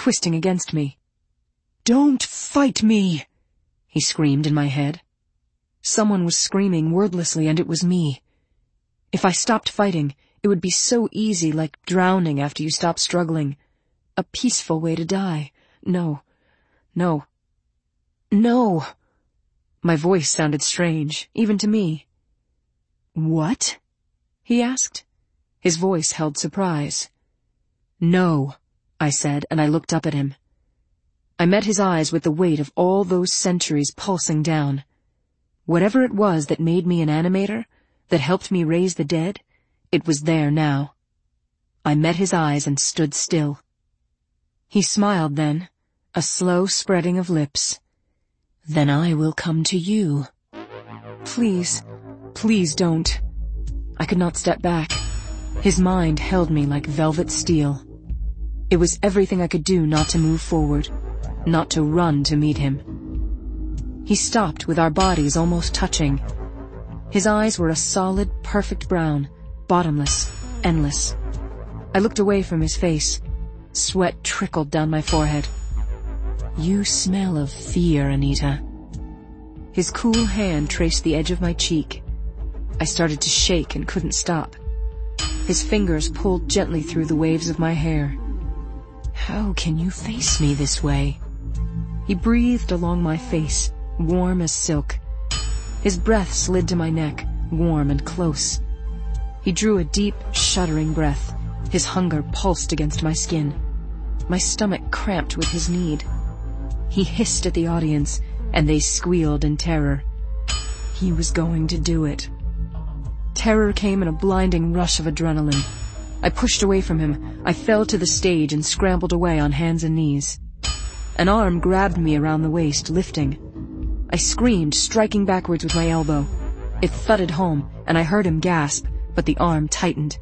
twisting against me. "Don't fight me!" he screamed in my head. Someone was screaming wordlessly, and it was me. If I stopped fighting, it would be so easy, like drowning after you stop struggling. A peaceful way to die. No. No. No! My voice sounded strange, even to me. "What?" he asked. His voice held surprise. "No," I said, and I looked up at him. I met his eyes with the weight of all those centuries pulsing down. Whatever it was that made me an animator, that helped me raise the dead, it was there now. I met his eyes and stood still. He smiled then, a slow spreading of lips. "Then I will come to you." "Please, please don't." I could not step back. His mind held me like velvet steel. It was everything I could do not to move forward, not to run to meet him. He stopped with our bodies almost touching. His eyes were a solid, perfect brown, bottomless, endless. I looked away from his face. Sweat trickled down my forehead. "You smell of fear, Anita." His cool hand traced the edge of my cheek. I started to shake and couldn't stop. His fingers pulled gently through the waves of my hair. "How can you face me this way?" He breathed along my face, warm as silk. His breath slid to my neck, warm and close. He drew a deep, shuddering breath. His hunger pulsed against my skin. My stomach cramped with his need. He hissed at the audience, and they squealed in terror. He was going to do it. Terror came in a blinding rush of adrenaline. I pushed away from him. I fell to the stage and scrambled away on hands and knees. An arm grabbed me around the waist, lifting. I screamed, striking backwards with my elbow. It thudded home, and I heard him gasp, but the arm tightened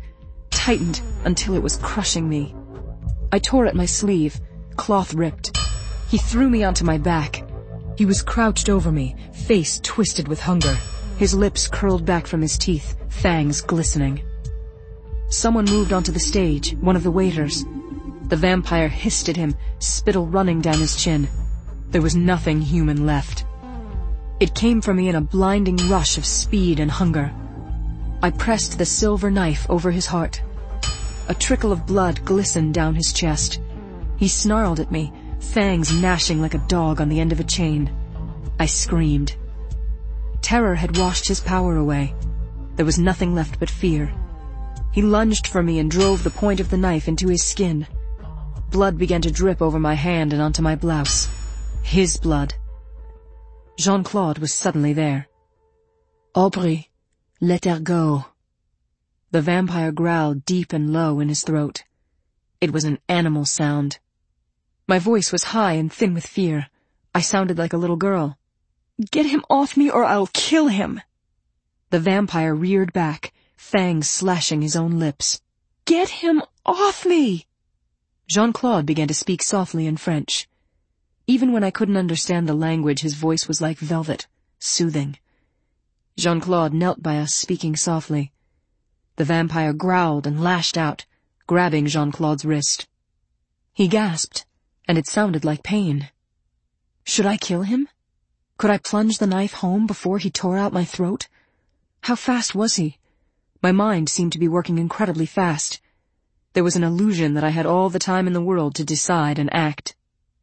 until it was crushing me. I tore at my sleeve, cloth ripped. He threw me onto my back. He was crouched over me, face twisted with hunger. His lips curled back from his teeth, fangs glistening. Someone moved onto the stage, one of the waiters. The vampire hissed at him, spittle running down his chin. There was nothing human left. It came for me in a blinding rush of speed and hunger. I pressed the silver knife over his heart. A trickle of blood glistened down his chest. He snarled at me, fangs gnashing like a dog on the end of a chain. I screamed. Terror had washed his power away. There was nothing left but fear. He lunged for me and drove the point of the knife into his skin. Blood began to drip over my hand and onto my blouse. His blood. Jean-Claude was suddenly there. "Aubrey, let her go." The vampire growled deep and low in his throat. It was an animal sound. My voice was high and thin with fear. I sounded like a little girl. "Get him off me or I'll kill him." The vampire reared back, fangs slashing his own lips. "Get him off me!" Jean-Claude began to speak softly in French. Even when I couldn't understand the language, his voice was like velvet, soothing. Jean-Claude knelt by us, speaking softly. The vampire growled and lashed out, grabbing Jean-Claude's wrist. He gasped, and it sounded like pain. Should I kill him? Could I plunge the knife home before he tore out my throat? How fast was he? My mind seemed to be working incredibly fast. There was an illusion that I had all the time in the world to decide and act.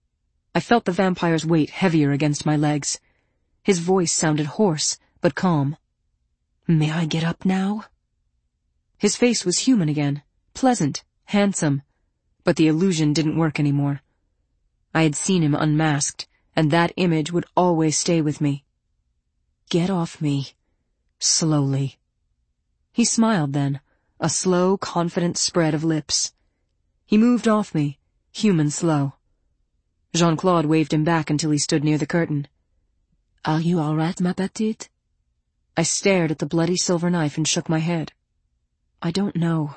I felt the vampire's weight heavier against my legs. His voice sounded hoarse, but calm. "May I get up now?" His face was human again, pleasant, handsome, but the illusion didn't work anymore. I had seen him unmasked, and that image would always stay with me. "Get off me. Slowly." He smiled then, a slow, confident spread of lips. He moved off me, human slow. Jean-Claude waved him back until he stood near the curtain. "Are you all right, ma petite?" I stared at the bloody silver knife and shook my head. "I don't know.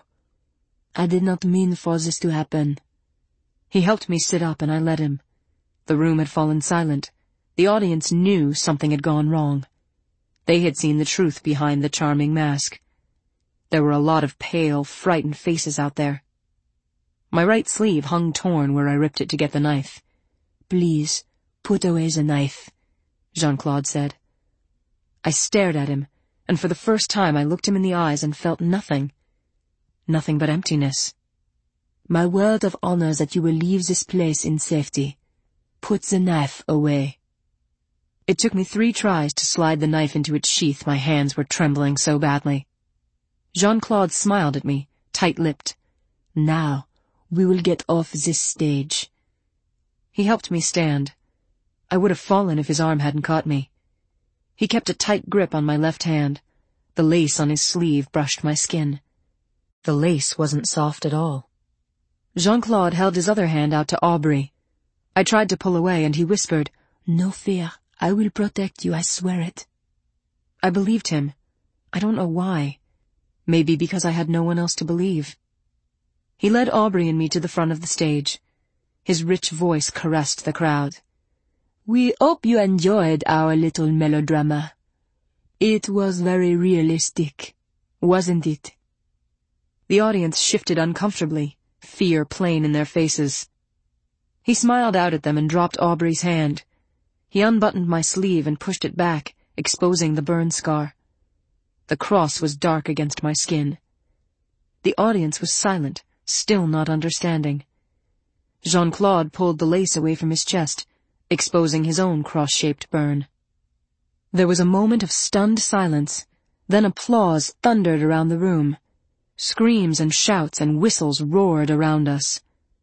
I did not mean for this to happen." He helped me sit up and I let him. The room had fallen silent. The audience knew something had gone wrong. They had seen the truth behind the charming mask. There were a lot of pale, frightened faces out there. My right sleeve hung torn where I ripped it to get the knife. "Please, put away the knife," Jean-Claude said. I stared at him, and for the first time I looked him in the eyes and felt nothing. Nothing but emptiness. "My word of honor that you will leave this place in safety. Put the knife away." It took me 3 tries to slide the knife into its sheath, my hands were trembling so badly. Jean-Claude smiled at me, tight-lipped. "Now, we will get off this stage." He helped me stand. I would have fallen if his arm hadn't caught me. He kept a tight grip on my left hand. The lace on his sleeve brushed my skin. The lace wasn't soft at all. Jean-Claude held his other hand out to Aubrey. I tried to pull away, and he whispered, "No fear, I will protect you, I swear it." I believed him. I don't know why. Maybe because I had no one else to believe. He led Aubrey and me to the front of the stage. His rich voice caressed the crowd. "We hope you enjoyed our little melodrama. It was very realistic, wasn't it?" The audience shifted uncomfortably, fear plain in their faces. He smiled out at them and dropped Aubrey's hand. He unbuttoned my sleeve and pushed it back, exposing the burn scar. The cross was dark against my skin. The audience was silent, still not understanding. Jean-Claude pulled the lace away from his chest, exposing his own cross-shaped burn. There was a moment of stunned silence, then applause thundered around the room. Screams and shouts and whistles roared around us.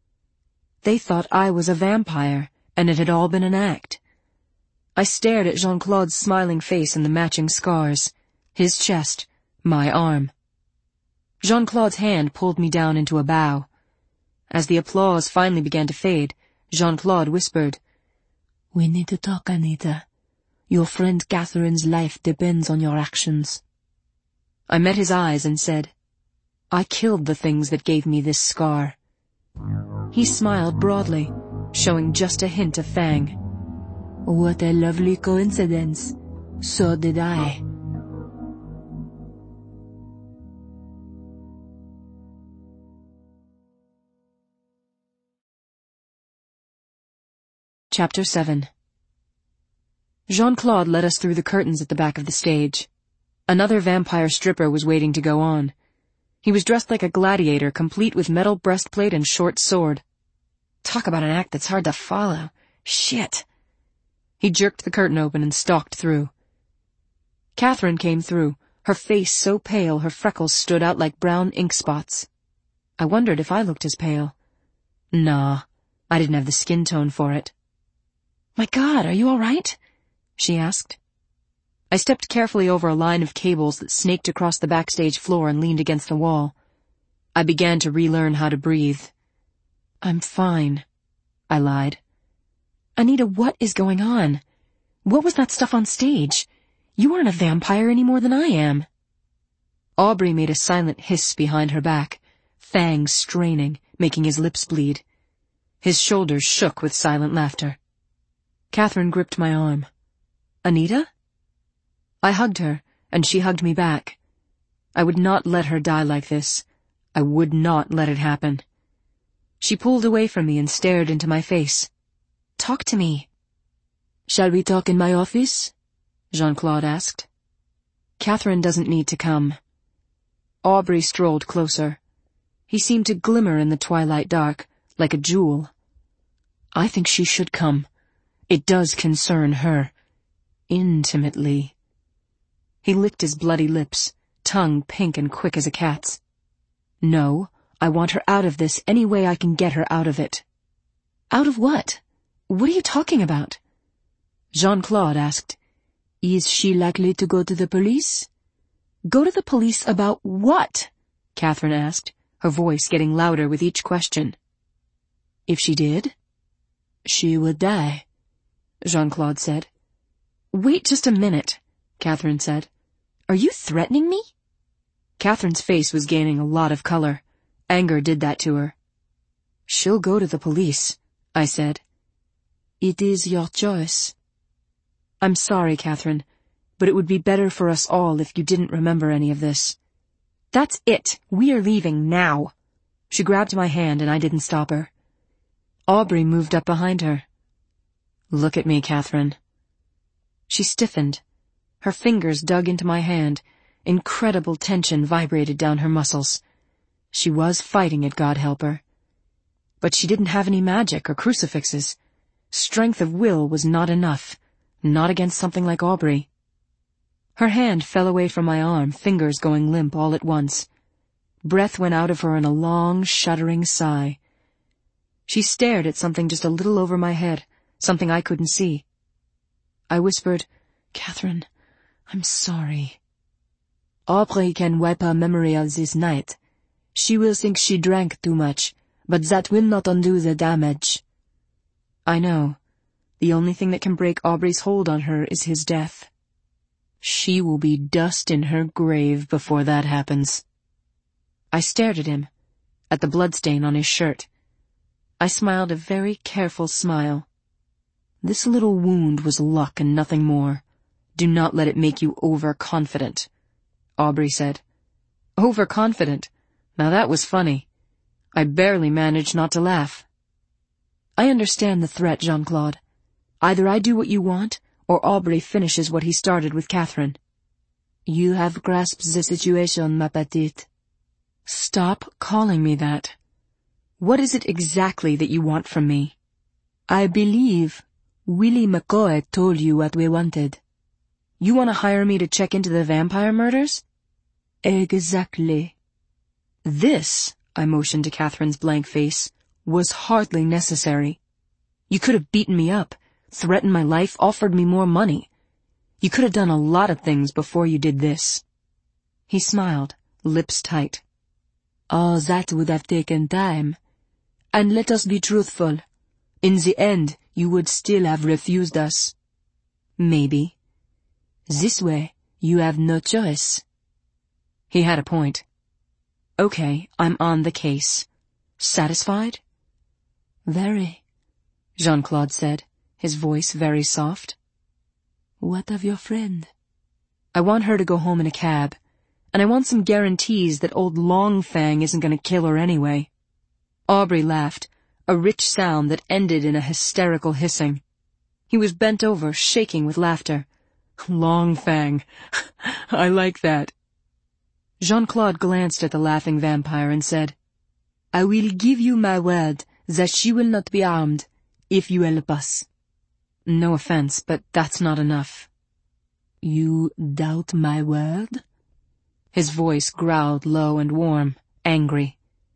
They thought I was a vampire, and it had all been an act. I stared at Jean-Claude's smiling face and the matching scars, his chest, my arm. Jean-Claude's hand pulled me down into a bow. As the applause finally began to fade, Jean-Claude whispered, "We need to talk, Anita. Your friend Catherine's life depends on your actions." I met his eyes and said, "I killed the things that gave me this scar." He smiled broadly, showing just a hint of fang. "What a lovely coincidence. So did I." Chapter 7. Jean-Claude led us through the curtains at the back of the stage. Another vampire stripper was waiting to go on. He was dressed like a gladiator, complete with metal breastplate and short sword. Talk about an act that's hard to follow. Shit. He jerked the curtain open and stalked through. Catherine came through, her face so pale her freckles stood out like brown ink spots. I wondered if I looked as pale. Nah, I didn't have the skin tone for it. "My God, are you all right?" she asked. I stepped carefully over a line of cables that snaked across the backstage floor and leaned against the wall. I began to relearn how to breathe. "I'm fine," I lied. "Anita, what is going on? What was that stuff on stage? You aren't a vampire any more than I am." Aubrey made a silent hiss behind her back, fangs straining, making his lips bleed. His shoulders shook with silent laughter. Catherine gripped my arm. "Anita?" I hugged her, and she hugged me back. I would not let her die like this. I would not let it happen. She pulled away from me and stared into my face. "Talk to me." "Shall we talk in my office?" Jean-Claude asked. "Catherine doesn't need to come." Aubrey strolled closer. He seemed to glimmer in the twilight dark, like a jewel. "I think she should come. It does concern her. Intimately." He licked his bloody lips, tongue pink and quick as a cat's. "No, I want her out of this any way I can get her out of it." "Out of what? What are you talking about?" Jean-Claude asked. "Is she likely to go to the police?" "Go to the police about what?" Catherine asked, her voice getting louder with each question. "If she did, she would die," Jean-Claude said. "Wait just a minute," Catherine said. "Are you threatening me?" Catherine's face was gaining a lot of color. Anger did that to her. "She'll go to the police," I said. "It is your choice." "I'm sorry, Catherine, but it would be better for us all if you didn't remember any of this." "That's it. We are leaving now." She grabbed my hand and I didn't stop her. Aubrey moved up behind her. "Look at me, Catherine." She stiffened. Her fingers dug into my hand. Incredible tension vibrated down her muscles. She was fighting it, God help her. But she didn't have any magic or crucifixes. Strength of will was not enough, not against something like Aubrey. Her hand fell away from my arm, fingers going limp all at once. Breath went out of her in a long, shuddering sigh. She stared at something just a little over my head, something I couldn't see. I whispered, "Catherine, I'm sorry." "Aubrey can wipe her memory of this night. She will think she drank too much, but that will not undo the damage." "I know. The only thing that can break Aubrey's hold on her is his death. She will be dust in her grave before that happens." I stared at him, at the bloodstain on his shirt. I smiled a very careful smile. "This little wound was luck and nothing more. Do not let it make you overconfident," Aubrey said. Overconfident? Now that was funny. I barely managed not to laugh. "I understand the threat, Jean-Claude. Either I do what you want, or Aubrey finishes what he started with Catherine." "You have grasped the situation, ma petite." "Stop calling me that. What is it exactly that you want from me?" "I believe Willie McCoy told you what we wanted." "You want to hire me to check into the vampire murders?" "Exactly." "This," I motioned to Catherine's blank face, "was hardly necessary. You could have beaten me up, threatened my life, offered me more money. You could have done a lot of things before you did this." He smiled, lips tight. "All that would have taken time. And let us be truthful. In the end, you would still have refused us." "Maybe. This way, you have no choice." He had a point. "Okay, I'm on the case. Satisfied?" "Very," Jean-Claude said, his voice very soft. "What of your friend?" "I want her to go home in a cab, and I want some guarantees that old Longfang isn't going to kill her anyway." Aubrey laughed, a rich sound that ended in a hysterical hissing. He was bent over, shaking with laughter. "Longfang. I like that." Jean-Claude glanced at the laughing vampire and said, "I will give you my word that she will not be harmed, if you help us." "No offense, but that's not enough." "You doubt my word?" His voice growled low and warm, angry.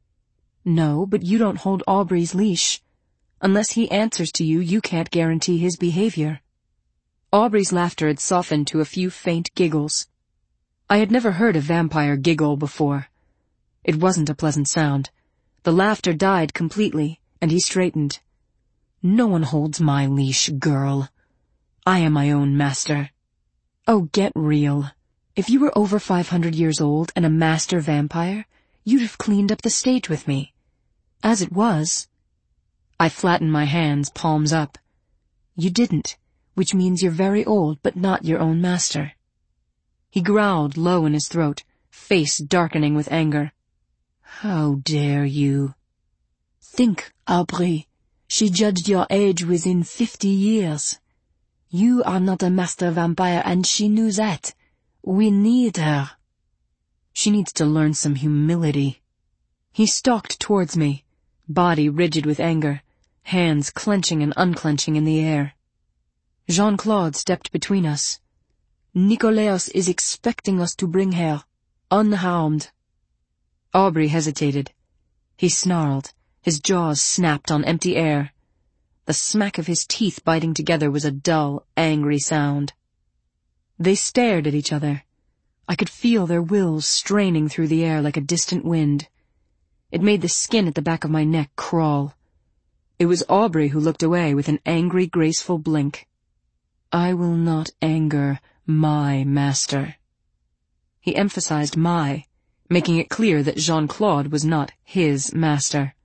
"No, but you don't hold Aubrey's leash. Unless he answers to you, you can't guarantee his behavior." Aubrey's laughter had softened to a few faint giggles. I had never heard a vampire giggle before. It wasn't a pleasant sound. The laughter died completely, and he straightened. "No one holds my leash, girl. I am my own master." "Oh, get real. If you were over 500 years old and a master vampire, you'd have cleaned up the stage with me. As it was..." I flattened my hands, palms up. "You didn't, which means you're very old but not your own master." He growled low in his throat, face darkening with anger. "How dare you?" "Think, Aubrey. She judged your age within 50 years. You are not a master vampire, and she knew that. We need her." "She needs to learn some humility." He stalked towards me, body rigid with anger, hands clenching and unclenching in the air. Jean-Claude stepped between us. "Nikolaos is expecting us to bring her, unharmed." Aubrey hesitated. He snarled, his jaws snapped on empty air. The smack of his teeth biting together was a dull, angry sound. They stared at each other. I could feel their wills straining through the air like a distant wind. It made the skin at the back of my neck crawl. It was Aubrey who looked away with an angry, graceful blink. "I will not anger my master." He emphasized my, making it clear that Jean-Claude was not his master.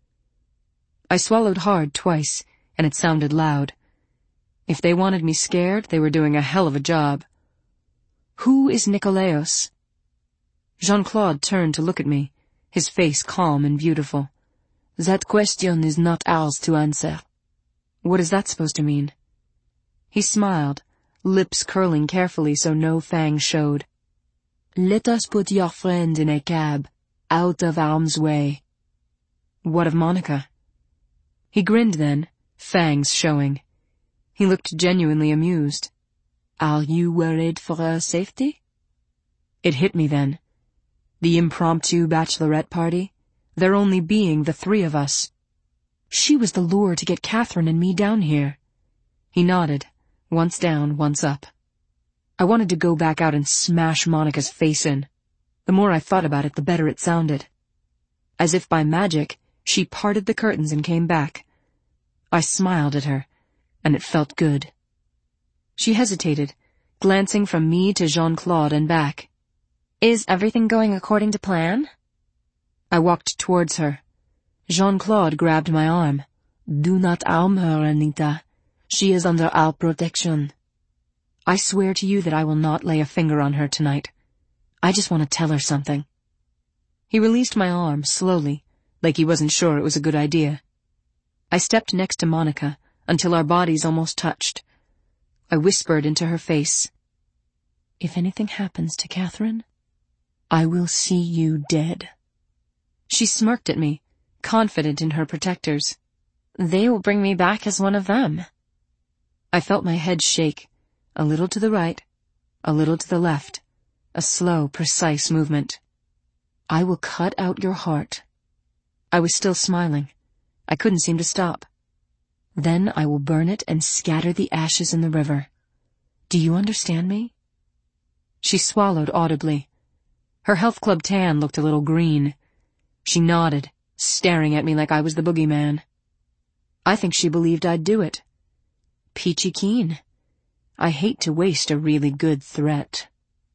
I swallowed hard twice, and it sounded loud. If they wanted me scared, they were doing a hell of a job. "Who is Nikolaos?" Jean-Claude turned to look at me, his face calm and beautiful. "That question is not ours to answer." What is that supposed to mean? He smiled, lips curling carefully so no fangs showed. "Let us put your friend in a cab, out of harm's way." What of Monica? He grinned then, fangs showing. He looked genuinely amused. "Are you worried for her safety?" It hit me then. The impromptu bachelorette party, there only being the three of us. She was the lure to get Catherine and me down here. He nodded, once down, once up. I wanted to go back out and smash Monica's face in. The more I thought about it, the better it sounded. As if by magic, she parted the curtains and came back. I smiled at her, and it felt good. She hesitated, glancing from me to Jean-Claude and back. "Is everything going according to plan?" I walked towards her. Jean-Claude grabbed my arm. "Do not harm her, Anita. She is under our protection." I swear to you that I will not lay a finger on her tonight. I just want to tell her something. He released my arm slowly, like he wasn't sure it was a good idea. I stepped next to Monica until our bodies almost touched. I whispered into her face, "If anything happens to Catherine, I will see you dead." She smirked at me, confident in her protectors. "They will bring me back as one of them." I felt my head shake, a little to the right, a little to the left, a slow, precise movement. "I will cut out your heart." I was still smiling. I couldn't seem to stop. "Then I will burn it and scatter the ashes in the river. Do you understand me?" She swallowed audibly. Her health club tan looked a little green. She nodded, staring at me like I was the boogeyman. I think she believed I'd do it. Peachy keen. I hate to waste a really good threat.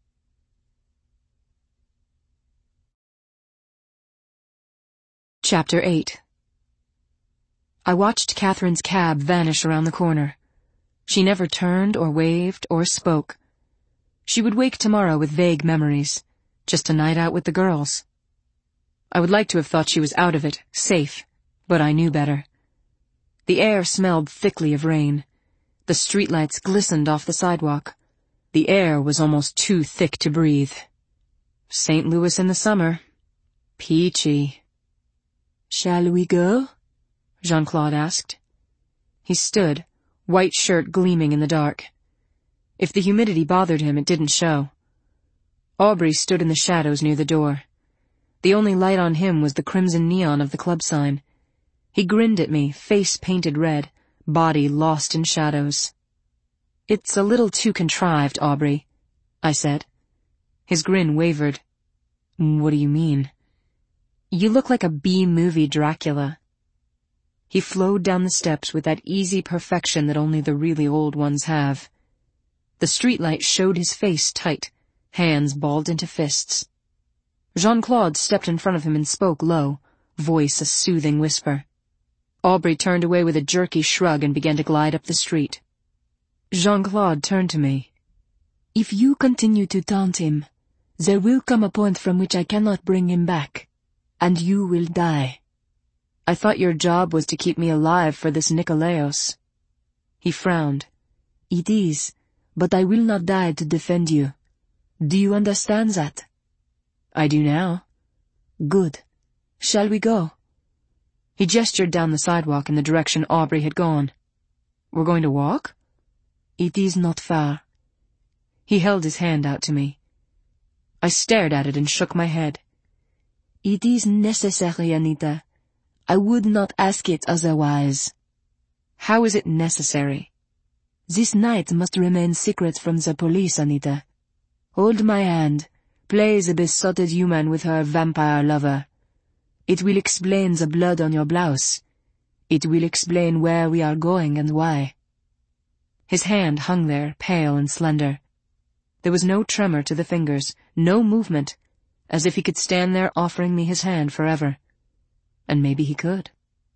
Chapter 8. I watched Catherine's cab vanish around the corner. She never turned or waved or spoke. She would wake tomorrow with vague memories, just a night out with the girls. I would like to have thought she was out of it, safe, but I knew better. The air smelled thickly of rain. The streetlights glistened off the sidewalk. The air was almost too thick to breathe. St. Louis in the summer. Peachy. "Shall we go?" Jean-Claude asked. He stood, white shirt gleaming in the dark. If the humidity bothered him, it didn't show. Aubrey stood in the shadows near the door. The only light on him was the crimson neon of the club sign. He grinned at me, face painted red, body lost in shadows. "It's a little too contrived, Aubrey," I said. His grin wavered. "What do you mean?" "You look like a B-movie Dracula." He flowed down the steps with that easy perfection that only the really old ones have. The streetlight showed his face tight, hands balled into fists. Jean-Claude stepped in front of him and spoke low, voice a soothing whisper. Aubrey turned away with a jerky shrug and began to glide up the street. Jean-Claude turned to me. "If you continue to taunt him, there will come a point from which I cannot bring him back, and you will die." "I thought your job was to keep me alive for this Nikolaos." He frowned. "It is, but I will not die to defend you. Do you understand that?" "I do now." "Good. Shall we go?" He gestured down the sidewalk in the direction Aubrey had gone. "We're going to walk?" "It is not far." He held his hand out to me. I stared at it and shook my head. "It is necessary, Anita. I would not ask it otherwise." "How is it necessary?" "This night must remain secret from the police, Anita. Hold my hand. Play the besotted human with her vampire lover. It will explain the blood on your blouse. It will explain where we are going and why." His hand hung there, pale and slender. There was no tremor to the fingers, no movement, as if he could stand there offering me his hand forever. And maybe he could.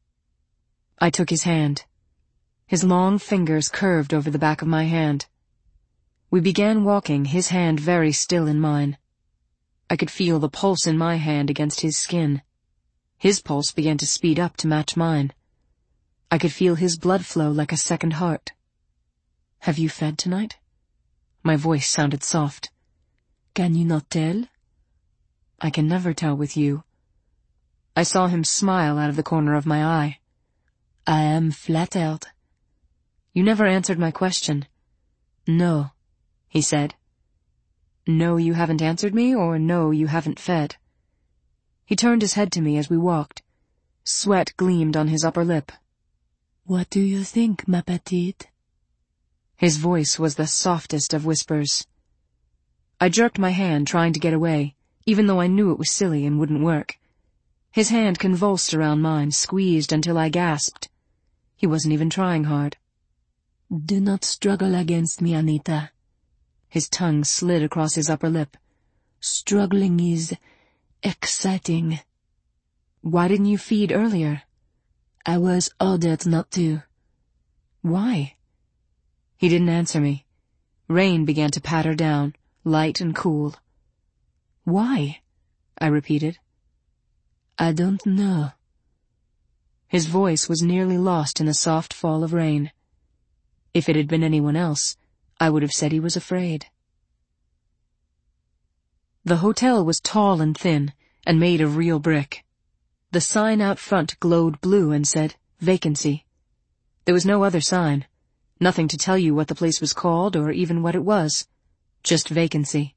I took his hand. His long fingers curved over the back of my hand. We began walking, his hand very still in mine. I could feel the pulse in my hand against his skin. His pulse began to speed up to match mine. I could feel his blood flow like a second heart. "Have you fed tonight?" My voice sounded soft. Can you not tell? "I can never tell with you." I saw him smile out of the corner of my eye. I am flattered. "You never answered my question." No, he said. "No, you haven't answered me, or no, you haven't fed?" He turned his head to me as we walked. Sweat gleamed on his upper lip. What do you think, ma petite? His voice was the softest of whispers. I jerked my hand, trying to get away, even though I knew it was silly and wouldn't work. His hand convulsed around mine, squeezed until I gasped. He wasn't even trying hard. Do not struggle against me, Anita. His tongue slid across his upper lip. Struggling is exciting. Why didn't you feed earlier? I was ordered not to. Why? He didn't answer me. Rain began to patter down, light and cool. Why? I repeated. I don't know. His voice was nearly lost in the soft fall of rain. If it had been anyone else, I would have said he was afraid. The hotel was tall and thin, and made of real brick. The sign out front glowed blue and said, "Vacancy." There was no other sign. Nothing to tell you what the place was called or even what it was. Just vacancy.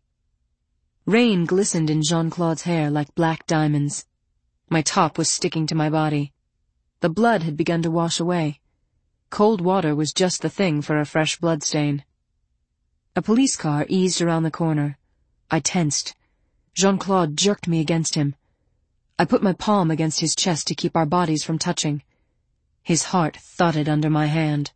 Rain glistened in Jean-Claude's hair like black diamonds. My top was sticking to my body. The blood had begun to wash away. Cold water was just the thing for a fresh blood stain. A police car eased around the corner. I tensed. Jean-Claude jerked me against him. I put my palm against his chest to keep our bodies from touching. His heart thudded under my hand.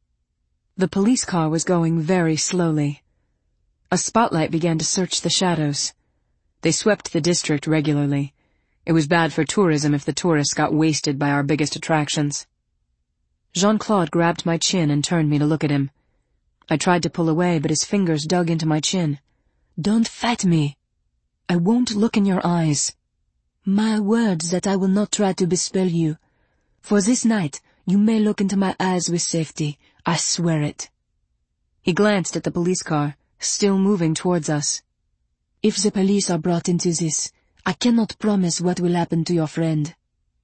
The police car was going very slowly. A spotlight began to search the shadows. They swept the district regularly. It was bad for tourism if the tourists got wasted by our biggest attractions. Jean-Claude grabbed my chin and turned me to look at him. I tried to pull away, but his fingers dug into my chin. Don't fight me. I won't look in your eyes. My words that I will not try to bespell you. For this night, you may look into my eyes with safety. I swear it. He glanced at the police car, still moving towards us. If the police are brought into this, I cannot promise what will happen to your friend.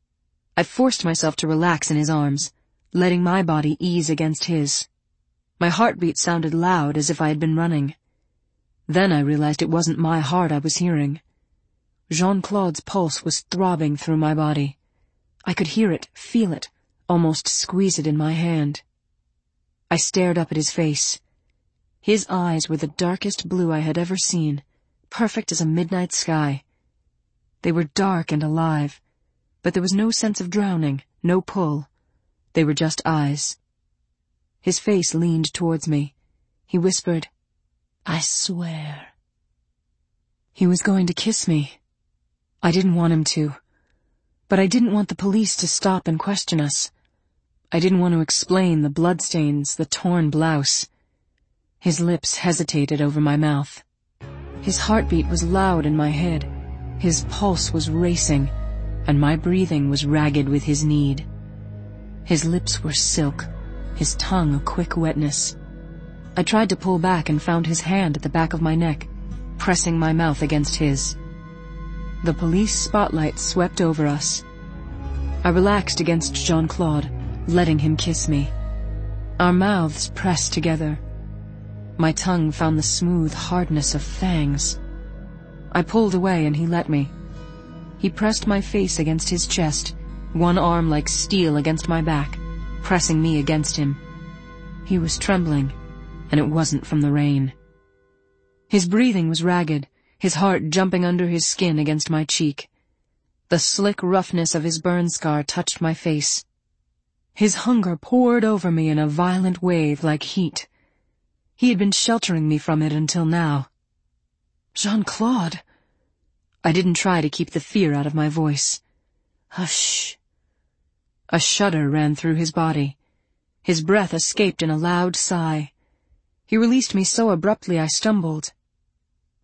I forced myself to relax in his arms, letting my body ease against his. My heartbeat sounded loud as if I had been running. Then I realized it wasn't my heart I was hearing. Jean-Claude's pulse was throbbing through my body. I could hear it, feel it, almost squeeze it in my hand. I stared up at his face. His eyes were the darkest blue I had ever seen, perfect as a midnight sky. They were dark and alive, but there was no sense of drowning, no pull. They were just eyes. His face leaned towards me. He whispered, I swear. He was going to kiss me. I didn't want him to, but I didn't want the police to stop and question us. I didn't want to explain the bloodstains, the torn blouse. His lips hesitated over my mouth. His heartbeat was loud in my head. His pulse was racing, and my breathing was ragged with his need. His lips were silk, his tongue a quick wetness. I tried to pull back and found his hand at the back of my neck, pressing my mouth against his. The police spotlight swept over us. I relaxed against Jean-Claude, letting him kiss me. Our mouths pressed together. My tongue found the smooth hardness of fangs. I pulled away and he let me. He pressed my face against his chest, one arm like steel against my back, pressing me against him. He was trembling, and it wasn't from the rain. His breathing was ragged, his heart jumping under his skin against my cheek. The slick roughness of his burn scar touched my face. His hunger poured over me in a violent wave like heat. He had been sheltering me from it until now. Jean-Claude! I didn't try to keep the fear out of my voice. Hush! A shudder ran through his body. His breath escaped in a loud sigh. He released me so abruptly I stumbled.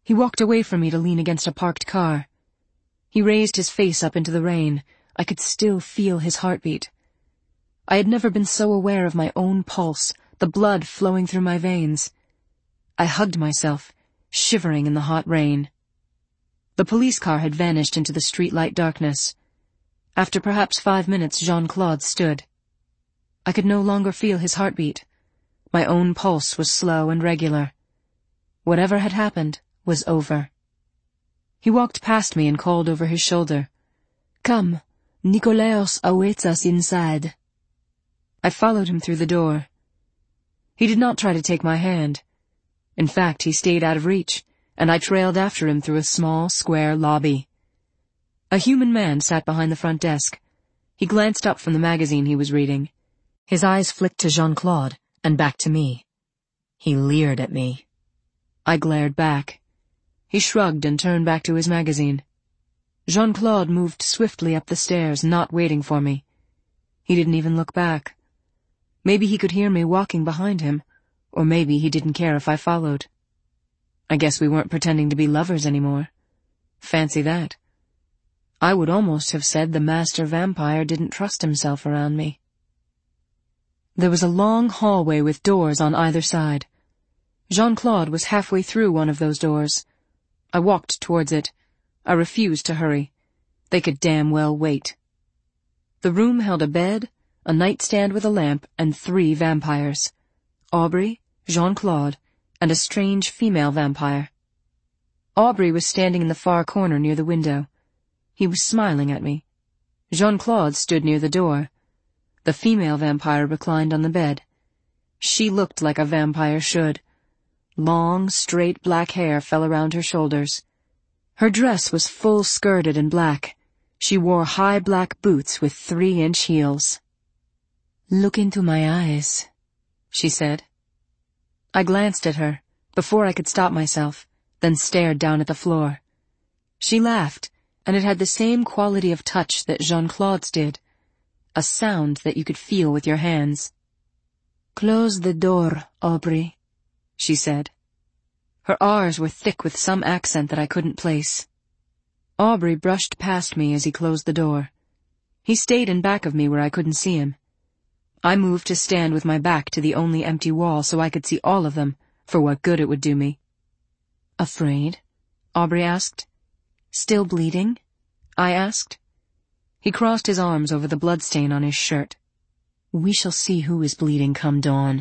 He walked away from me to lean against a parked car. He raised his face up into the rain. I could still feel his heartbeat. I had never been so aware of my own pulse, the blood flowing through my veins. I hugged myself, shivering in the hot rain. The police car had vanished into the streetlight darkness. After perhaps 5 minutes, Jean-Claude stood. I could no longer feel his heartbeat. My own pulse was slow and regular. Whatever had happened was over. He walked past me and called over his shoulder, "Come, Nikolaos awaits us inside." I followed him through the door. He did not try to take my hand. In fact, he stayed out of reach, and I trailed after him through a small, square lobby. A human man sat behind the front desk. He glanced up from the magazine he was reading. His eyes flicked to Jean-Claude, and back to me. He leered at me. I glared back. He shrugged and turned back to his magazine. Jean-Claude moved swiftly up the stairs, not waiting for me. He didn't even look back. Maybe he could hear me walking behind him, or maybe he didn't care if I followed. I guess we weren't pretending to be lovers anymore. Fancy that. I would almost have said the master vampire didn't trust himself around me. There was a long hallway with doors on either side. Jean-Claude was halfway through one of those doors. I walked towards it. I refused to hurry. They could damn well wait. The room held a bed, a nightstand with a lamp, and 3 vampires. Aubrey, Jean-Claude, and a strange female vampire. Aubrey was standing in the far corner near the window. He was smiling at me. Jean-Claude stood near the door. The female vampire reclined on the bed. She looked like a vampire should. Long, straight black hair fell around her shoulders. Her dress was full-skirted and black. She wore high black boots with 3-inch heels. "Look into my eyes," she said. I glanced at her, before I could stop myself, then stared down at the floor. She laughed, and it had the same quality of touch that Jean-Claude's did, a sound that you could feel with your hands. "Close the door, Aubrey," she said. Her R's were thick with some accent that I couldn't place. Aubrey brushed past me as he closed the door. He stayed in back of me where I couldn't see him. I moved to stand with my back to the only empty wall so I could see all of them, for what good it would do me. "Afraid?" Aubrey asked. "Still bleeding?" I asked. He crossed his arms over the bloodstain on his shirt. "We shall see who is bleeding come dawn."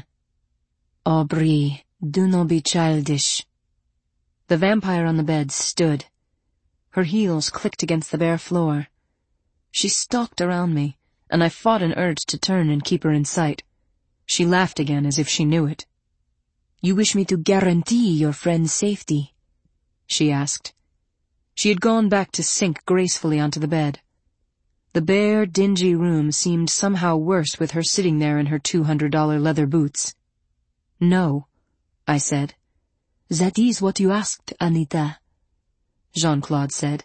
"Aubrey, do not be childish." The vampire on the bed stood. Her heels clicked against the bare floor. She stalked around me, and I fought an urge to turn and keep her in sight. She laughed again as if she knew it. "You wish me to guarantee your friend's safety?" she asked. She had gone back to sink gracefully onto the bed. The bare, dingy room seemed somehow worse with her sitting there in her $200 leather boots. "No," I said. "That is what you asked, Anita," Jean-Claude said.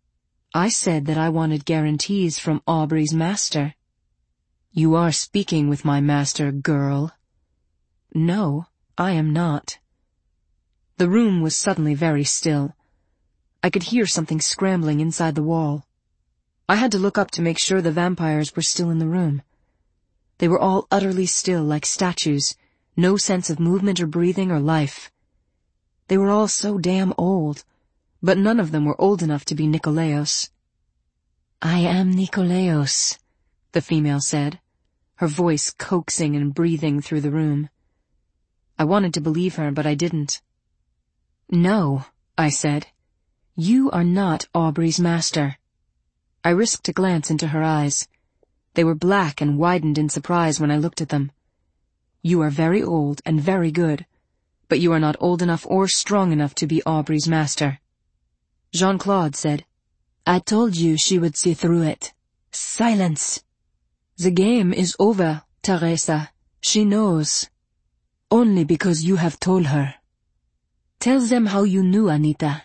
"I said that I wanted guarantees from Aubrey's master." "You are speaking with my master, girl." "No, I am not." The room was suddenly very still. I could hear something scrambling inside the wall. I had to look up to make sure the vampires were still in the room. They were all utterly still, like statues, no sense of movement or breathing or life. They were all so damn old, but none of them were old enough to be Nikolaos. "I am Nikolaos," the female said, her voice coaxing and breathing through the room. I wanted to believe her, but I didn't. "No," I said. "You are not Aubrey's master." I risked a glance into her eyes. They were black and widened in surprise when I looked at them. "You are very old and very good, but you are not old enough or strong enough to be Aubrey's master." Jean-Claude said, "I told you she would see through it." "Silence! The game is over, Teresa. She knows. Only because you have told her. Tell them how you knew, Anita."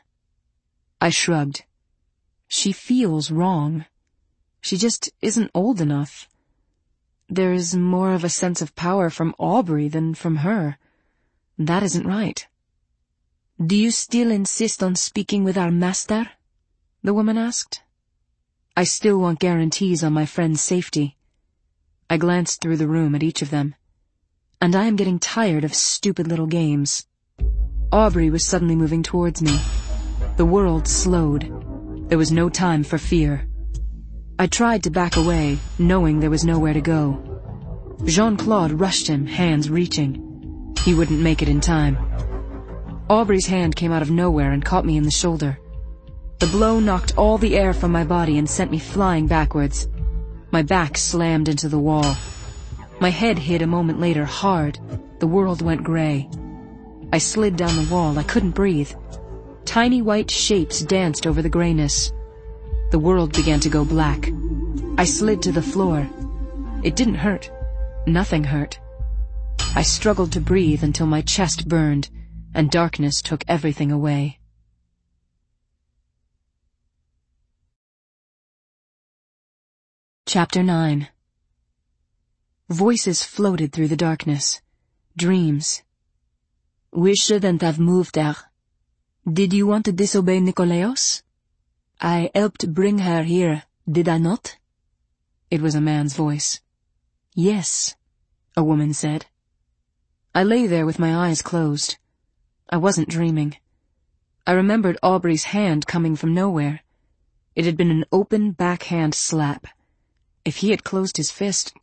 I shrugged. She feels wrong. She just isn't old enough. There's more of a sense of power from Aubrey than from her. That isn't right. Do you still insist on speaking with our master? The woman asked. I still want guarantees on my friend's safety. I glanced through the room at each of them. And I am getting tired of stupid little games. Aubrey was suddenly moving towards me. The world slowed. There was no time for fear. I tried to back away, knowing there was nowhere to go. Jean-Claude rushed him, hands reaching. He wouldn't make it in time. Aubrey's hand came out of nowhere and caught me in the shoulder. The blow knocked all the air from my body and sent me flying backwards. My back slammed into the wall. My head hit a moment later hard. The world went gray. I slid down the wall. I couldn't breathe. Tiny white shapes danced over the grayness. The world began to go black. I slid to the floor. It didn't hurt. Nothing hurt. I struggled to breathe until my chest burned, and darkness took everything away. Chapter 9. Voices floated through the darkness. Dreams. We shouldn't have moved her. Did you want to disobey Nikolaos? I helped bring her here, did I not? It was a man's voice. Yes, a woman said. I lay there with my eyes closed. I wasn't dreaming. I remembered Aubrey's hand coming from nowhere. It had been an open backhand slap. If he had closed his fist...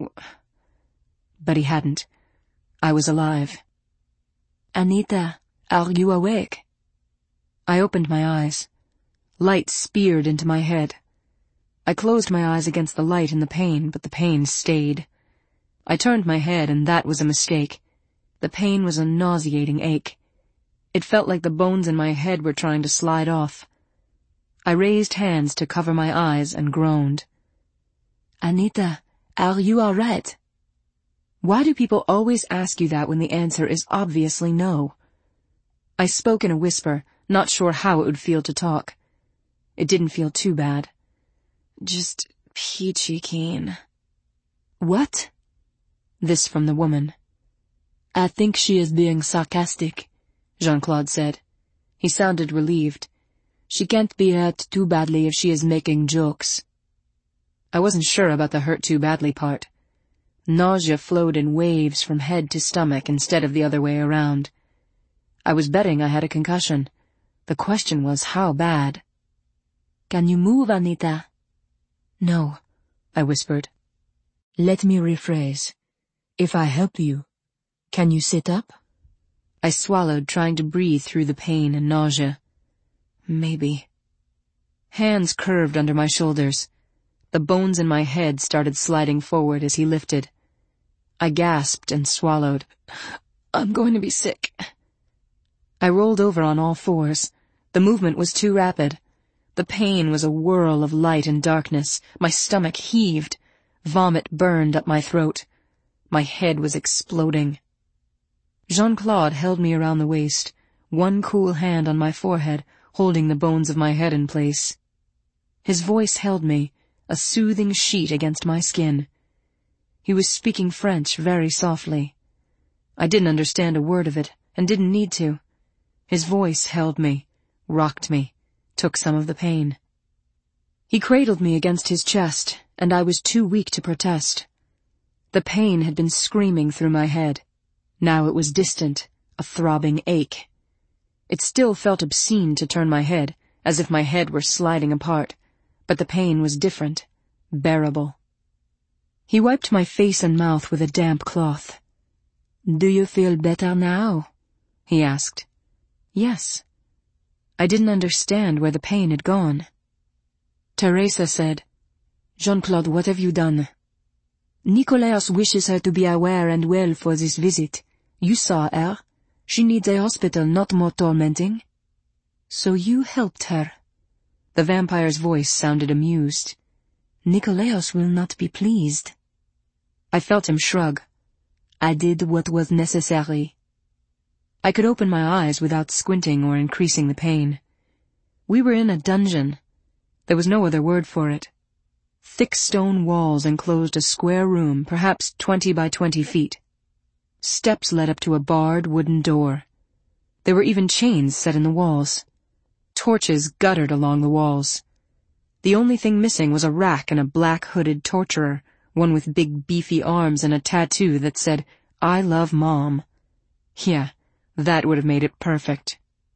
But he hadn't. I was alive. Anita, are you awake? I opened my eyes. Light speared into my head. I closed my eyes against the light and the pain, but the pain stayed. I turned my head, and that was a mistake. The pain was a nauseating ache. It felt like the bones in my head were trying to slide off. I raised hands to cover my eyes and groaned. Anita, are you all right? Why do people always ask you that when the answer is obviously no? I spoke in a whisper, not sure how it would feel to talk. It didn't feel too bad. Just peachy keen. What? This from the woman. I think she is being sarcastic, Jean-Claude said. He sounded relieved. She can't be hurt too badly if she is making jokes. I wasn't sure about the hurt too badly part. Nausea flowed in waves from head to stomach instead of the other way around. I was betting I had a concussion. The question was how bad. Can you move, Anita? No, I whispered. Let me rephrase. If I help you, can you sit up? I swallowed, trying to breathe through the pain and nausea. Maybe. Hands curved under my shoulders. The bones in my head started sliding forward as he lifted. I gasped and swallowed. I'm going to be sick. I rolled over on all fours. The movement was too rapid. The pain was a whirl of light and darkness. My stomach heaved. Vomit burned up my throat. My head was exploding. Jean-Claude held me around the waist, one cool hand on my forehead, holding the bones of my head in place. His voice held me, a soothing sheet against my skin. He was speaking French very softly. I didn't understand a word of it, and didn't need to. His voice held me, rocked me, took some of the pain. He cradled me against his chest, and I was too weak to protest. The pain had been screaming through my head. Now it was distant, a throbbing ache. It still felt obscene to turn my head, as if my head were sliding apart, but the pain was different, bearable. He wiped my face and mouth with a damp cloth. Do you feel better now? He asked. Yes. I didn't understand where the pain had gone. Teresa said, Jean-Claude, what have you done? Nikolaos wishes her to be aware and well for this visit. You saw her. She needs a hospital, not more tormenting. So you helped her. The vampire's voice sounded amused. Nikolaos will not be pleased. I felt him shrug. I did what was necessary. I could open my eyes without squinting or increasing the pain. We were in a dungeon. There was no other word for it. Thick stone walls enclosed a square room, perhaps 20 by 20 feet. Steps led up to a barred wooden door. There were even chains set in the walls. Torches guttered along the walls. The only thing missing was a rack and a black-hooded torturer, one with big beefy arms and a tattoo that said, "I love Mom." Yeah, that would have made it perfect.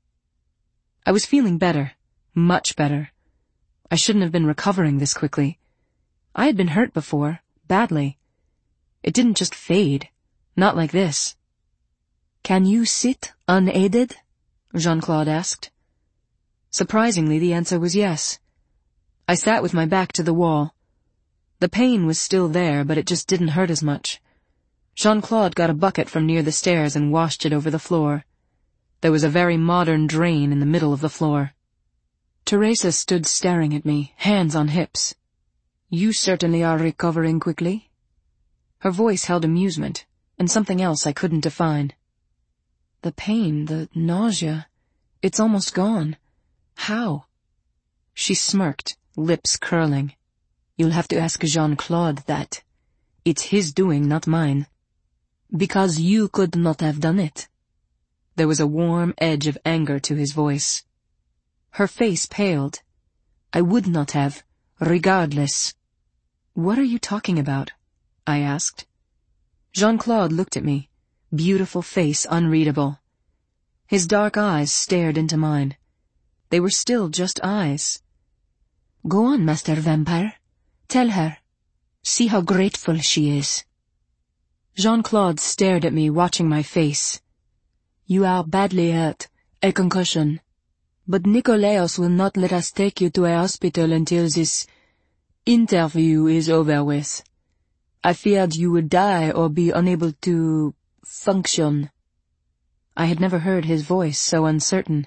I was feeling better, much better. I shouldn't have been recovering this quickly. I had been hurt before, badly. It didn't just fade, not like this. "Can you sit unaided?" Jean-Claude asked. Surprisingly, the answer was yes. I sat with my back to the wall. The pain was still there, but it just didn't hurt as much. Jean-Claude got a bucket from near the stairs and washed it over the floor. There was a very modern drain in the middle of the floor. Teresa stood staring at me, hands on hips. "You certainly are recovering quickly." Her voice held amusement, and something else I couldn't define. "The pain, the nausea, it's almost gone. How?" She smirked, lips curling. "You'll have to ask Jean-Claude that. It's his doing, not mine. Because you could not have done it." There was a warm edge of anger to his voice. Her face paled. "I would not have, regardless." "What are you talking about?" I asked. Jean-Claude looked at me, beautiful face unreadable. His dark eyes stared into mine. They were still just eyes. "Go on, Master Vampire. Tell her. See how grateful she is." Jean-Claude stared at me, watching my face. "You are badly hurt, a concussion. But Nikolaos will not let us take you to a hospital until this interview is over with. I feared you would die or be unable to function." I had never heard his voice so uncertain.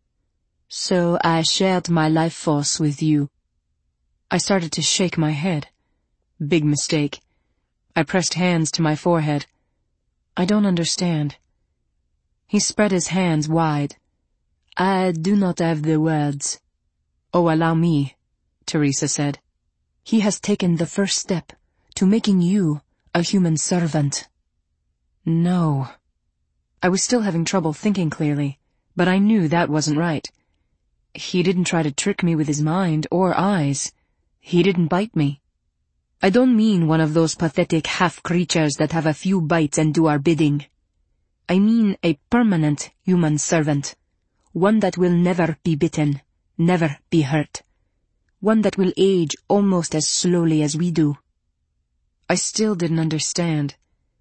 "So I shared my life force with you." I started to shake my head. Big mistake. I pressed hands to my forehead. "I don't understand." He spread his hands wide. "I do not have the words." "Oh, allow me," Teresa said. "He has taken the first step to making you a human servant." No. I was still having trouble thinking clearly, but I knew that wasn't right. He didn't try to trick me with his mind or eyes. He didn't bite me. "I don't mean one of those pathetic half-creatures that have a few bites and do our bidding. I mean a permanent human servant. One that will never be bitten, never be hurt. One that will age almost as slowly as we do." I still didn't understand.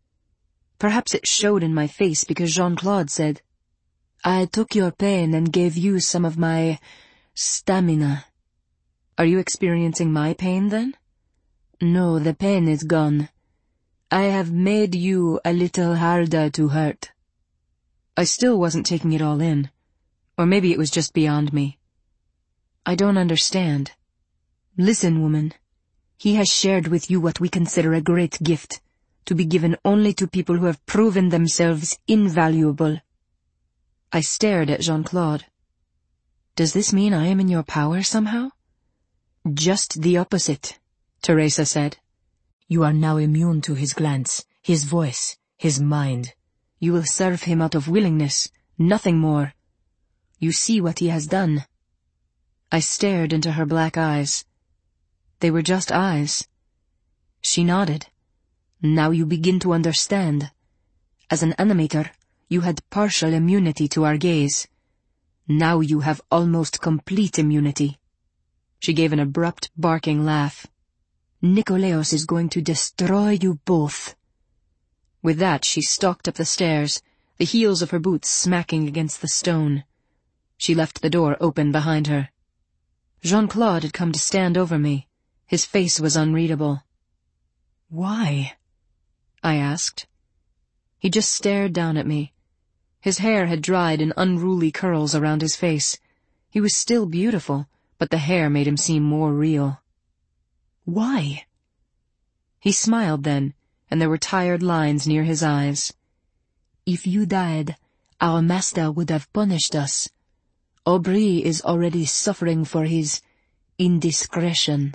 Perhaps it showed in my face because Jean-Claude said, "I took your pain and gave you some of my stamina." "Are you experiencing my pain then?" "No, the pain is gone. I have made you a little harder to hurt." I still wasn't taking it all in. Or maybe it was just beyond me. "I don't understand." "Listen, woman. He has shared with you what we consider a great gift, to be given only to people who have proven themselves invaluable." I stared at Jean-Claude. "Does this mean I am in your power somehow?" "Just the opposite," Teresa said. "You are now immune to his glance, his voice, his mind. You will serve him out of willingness, nothing more. You see what he has done." I stared into her black eyes. They were just eyes. She nodded. "Now you begin to understand. As an animator, you had partial immunity to our gaze. Now you have almost complete immunity." She gave an abrupt, barking laugh. "Nikolaos is going to destroy you both." With that, she stalked up the stairs, the heels of her boots smacking against the stone. She left the door open behind her. Jean-Claude had come to stand over me. His face was unreadable. "Why?" I asked. He just stared down at me. His hair had dried in unruly curls around his face. He was still beautiful, but the hair made him seem more real. "Why?" He smiled then, and there were tired lines near his eyes. "If you died, our master would have punished us. Aubry is already suffering for his indiscretion."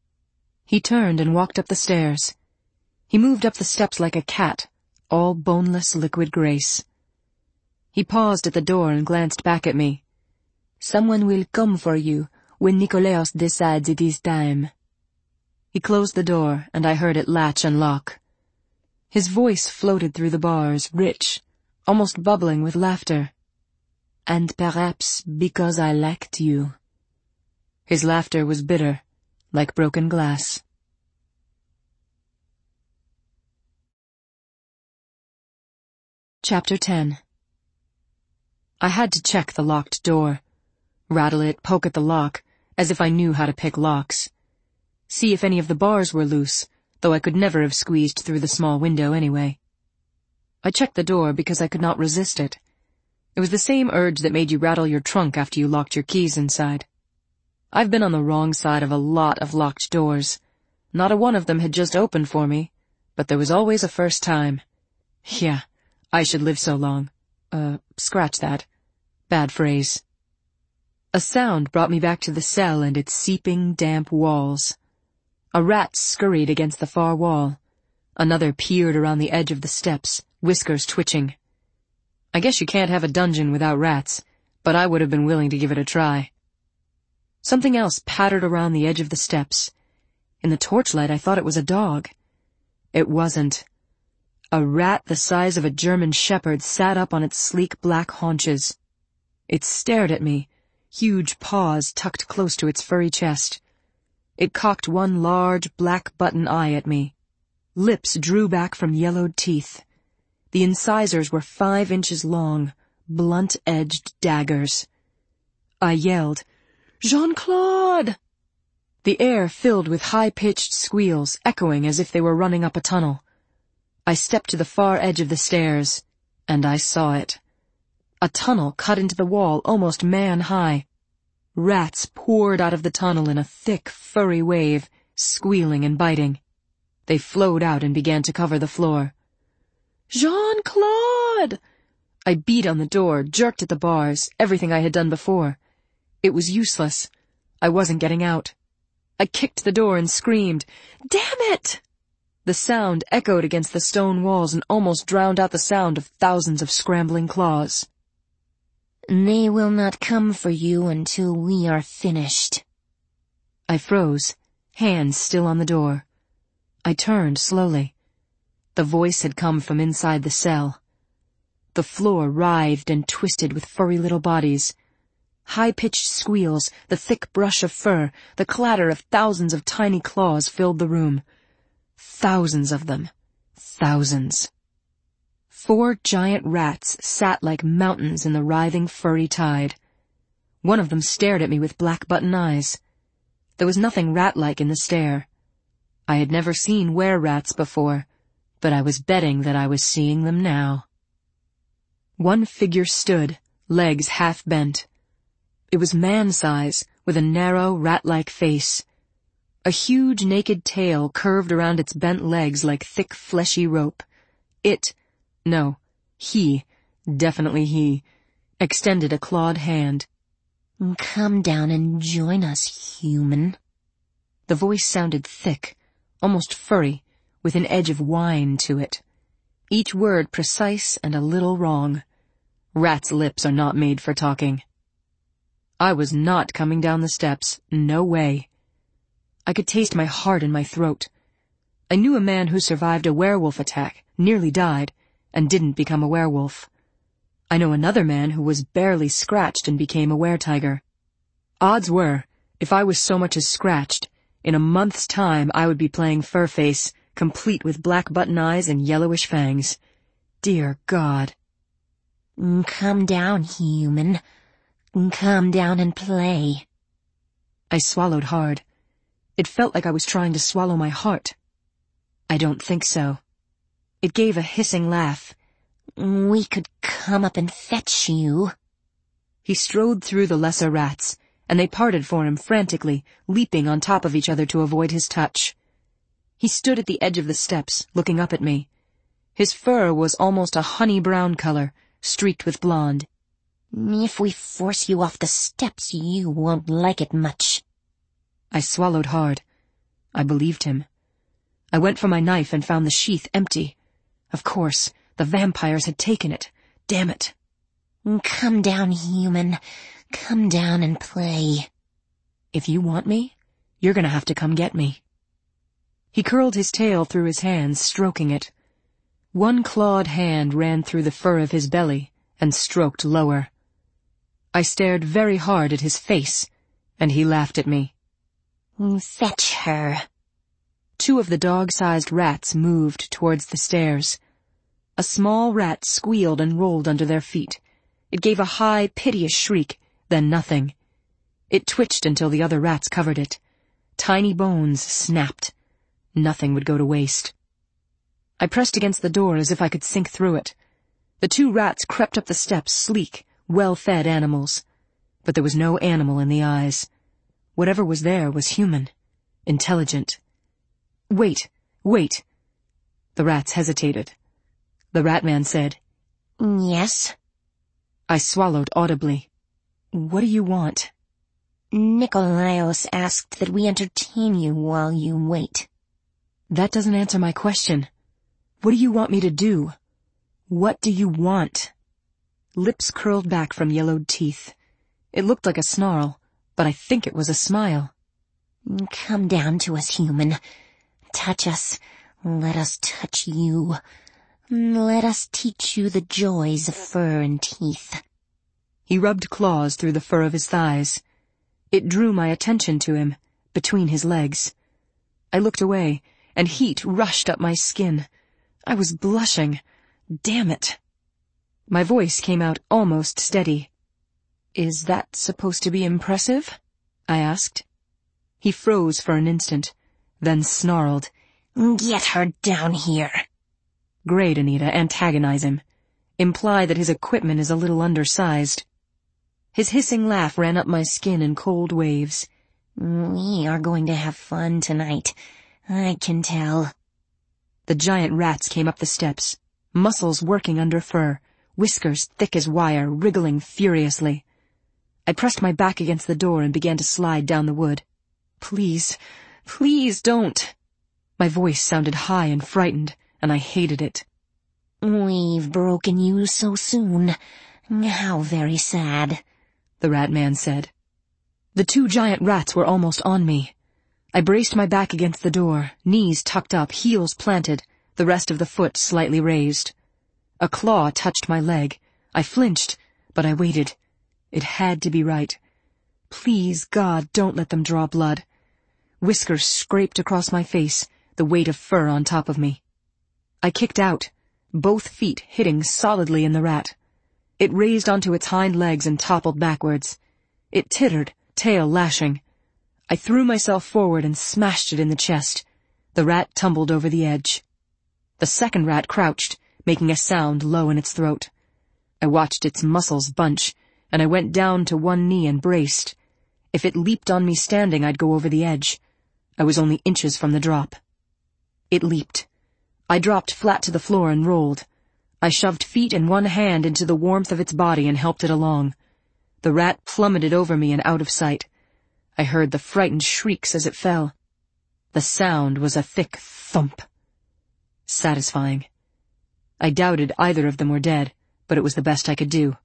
He turned and walked up the stairs. He moved up the steps like a cat, all boneless liquid grace. He paused at the door and glanced back at me. "Someone will come for you when Nikolaos decides it is time." He closed the door, and I heard it latch and lock. His voice floated through the bars, rich, almost bubbling with laughter. "And perhaps because I liked you." His laughter was bitter, like broken glass. Chapter 10. I had to check the locked door. Rattle it, poke at the lock, as if I knew how to pick locks. See if any of the bars were loose, though I could never have squeezed through the small window anyway. I checked the door because I could not resist it. It was the same urge that made you rattle your trunk after you locked your keys inside. I've been on the wrong side of a lot of locked doors. Not a one of them had just opened for me, but there was always a first time. Yeah, I should live so long. Scratch that. Bad phrase. A sound brought me back to the cell and its seeping, damp walls. A rat scurried against the far wall. Another peered around the edge of the steps, whiskers twitching. I guess you can't have a dungeon without rats, but I would have been willing to give it a try. Something else pattered around the edge of the steps. In the torchlight, I thought it was a dog. It wasn't. A rat the size of a German shepherd sat up on its sleek black haunches. It stared at me, huge paws tucked close to its furry chest. It cocked one large black button eye at me. Lips drew back from yellowed teeth. The incisors were 5 inches long, blunt-edged daggers. I yelled, "Jean-Claude!" The air filled with high-pitched squeals, echoing as if they were running up a tunnel. I stepped to the far edge of the stairs, and I saw it. A tunnel cut into the wall almost man-high. Rats poured out of the tunnel in a thick, furry wave, squealing and biting. They flowed out and began to cover the floor. "Jean-Claude!" I beat on the door, jerked at the bars, everything I had done before. It was useless. I wasn't getting out. I kicked the door and screamed, "Damn it!" The sound echoed against the stone walls and almost drowned out the sound of thousands of scrambling claws. "They will not come for you until we are finished." I froze, hands still on the door. I turned slowly. The voice had come from inside the cell. The floor writhed and twisted with furry little bodies. High-pitched squeals, the thick brush of fur, the clatter of thousands of tiny claws filled the room. Thousands of them. Thousands. 4 giant rats sat like mountains in the writhing furry tide. One of them stared at me with black button eyes. There was nothing rat-like in the stare. I had never seen were-rats before, but I was betting that I was seeing them now. One figure stood, legs half bent. It was man-size, with a narrow, rat-like face. A huge naked tail curved around its bent legs like thick, fleshy rope. He, definitely he, extended a clawed hand. "Come down and join us, human." The voice sounded thick, almost furry, with an edge of whine to it. Each word precise and a little wrong. Rats' lips are not made for talking. I was not coming down the steps, no way. I could taste my heart in my throat. I knew a man who survived a werewolf attack, nearly died, and didn't become a werewolf. I know another man who was barely scratched and became a were-tiger. Odds were, if I was so much as scratched, in a month's time I would be playing Furface, complete with black button eyes and yellowish fangs. Dear God. "Come down, human. Come down and play." I swallowed hard. It felt like I was trying to swallow my heart. I don't think so. It gave a hissing laugh. "We could come up and fetch you." He strode through the lesser rats, and they parted for him frantically, leaping on top of each other to avoid his touch. He stood at the edge of the steps, looking up at me. His fur was almost a honey-brown color, streaked with blonde. "If we force you off the steps, you won't like it much." I swallowed hard. I believed him. I went for my knife and found the sheath empty. Of course, the vampires had taken it. Damn it. Come down, human. Come down and play. If you want me, you're gonna have to come get me. He curled his tail through his hands, stroking it. One clawed hand ran through the fur of his belly and stroked lower. I stared very hard at his face, and he laughed at me. Fetch her. 2 of the dog-sized rats moved towards the stairs. A small rat squealed and rolled under their feet. It gave a high, piteous shriek, then nothing. It twitched until the other rats covered it. Tiny bones snapped. Nothing would go to waste. I pressed against the door as if I could sink through it. The 2 rats crept up the steps, sleek, well-fed animals. But there was no animal in the eyes. Whatever was there was human, intelligent. Wait. The rats hesitated. The Ratman said, Yes? I swallowed audibly. What do you want? Nikolaos asked that we entertain you while you wait. That doesn't answer my question. What do you want me to do? What do you want? Lips curled back from yellowed teeth. It looked like a snarl, but I think it was a smile. Come down to us, human. Touch us. Let us touch you. Let us teach you the joys of fur and teeth. He rubbed claws through the fur of his thighs. It drew my attention to him, between his legs. I looked away, and heat rushed up my skin. I was blushing. Damn it. My voice came out almost steady. Is that supposed to be impressive? I asked. He froze for an instant, then snarled. Get her down here. Great, Anita, antagonize him. Imply that his equipment is a little undersized. His hissing laugh ran up my skin in cold waves. We are going to have fun tonight. I can tell. The giant rats came up the steps, muscles working under fur, whiskers thick as wire, wriggling furiously. I pressed my back against the door and began to slide down the wood. Please don't. My voice sounded high and frightened, and I hated it. We've broken you so soon. How very sad, the Ratman said. The 2 giant rats were almost on me. I braced my back against the door, knees tucked up, heels planted, the rest of the foot slightly raised. A claw touched my leg. I flinched, but I waited. It had to be right. Please, God, don't let them draw blood. Whiskers scraped across my face, the weight of fur on top of me. I kicked out, both feet hitting solidly in the rat. It raised onto its hind legs and toppled backwards. It tittered, tail lashing. I threw myself forward and smashed it in the chest. The rat tumbled over the edge. The second rat crouched, making a sound low in its throat. I watched its muscles bunch, and I went down to one knee and braced. If it leaped on me standing, I'd go over the edge. I was only inches from the drop. It leaped. I dropped flat to the floor and rolled. I shoved feet and one hand into the warmth of its body and helped it along. The rat plummeted over me and out of sight. I heard the frightened shrieks as it fell. The sound was a thick thump. Satisfying. I doubted either of them were dead, but it was the best I could do.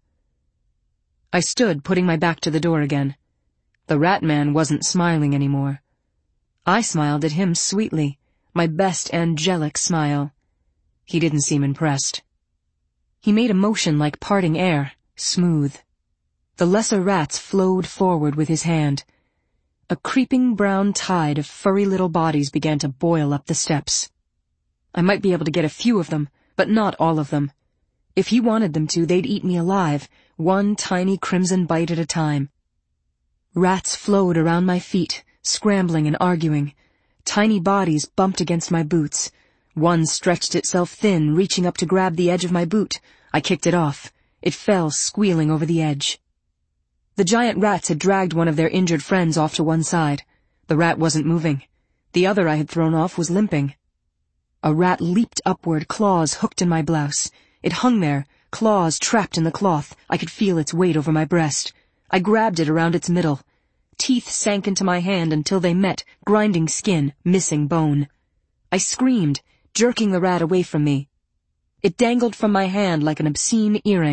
I stood, putting my back to the door again. The Ratman wasn't smiling anymore. I smiled at him sweetly, my best angelic smile. He didn't seem impressed. He made a motion like parting air, smooth. The lesser rats flowed forward with his hand. A creeping brown tide of furry little bodies began to boil up the steps. I might be able to get a few of them, but not all of them. If he wanted them to, they'd eat me alive, one tiny crimson bite at a time. Rats flowed around my feet, scrambling and arguing. Tiny bodies bumped against my boots. One stretched itself thin, reaching up to grab the edge of my boot. I kicked it off. It fell, squealing over the edge. The giant rats had dragged one of their injured friends off to one side. The rat wasn't moving. The other I had thrown off was limping. A rat leaped upward, claws hooked in my blouse. It hung there, claws trapped in the cloth. I could feel its weight over my breast. I grabbed it around its middle. Teeth sank into my hand until they met, grinding skin, missing bone. I screamed, jerking the rat away from me. It dangled from my hand like an obscene earring,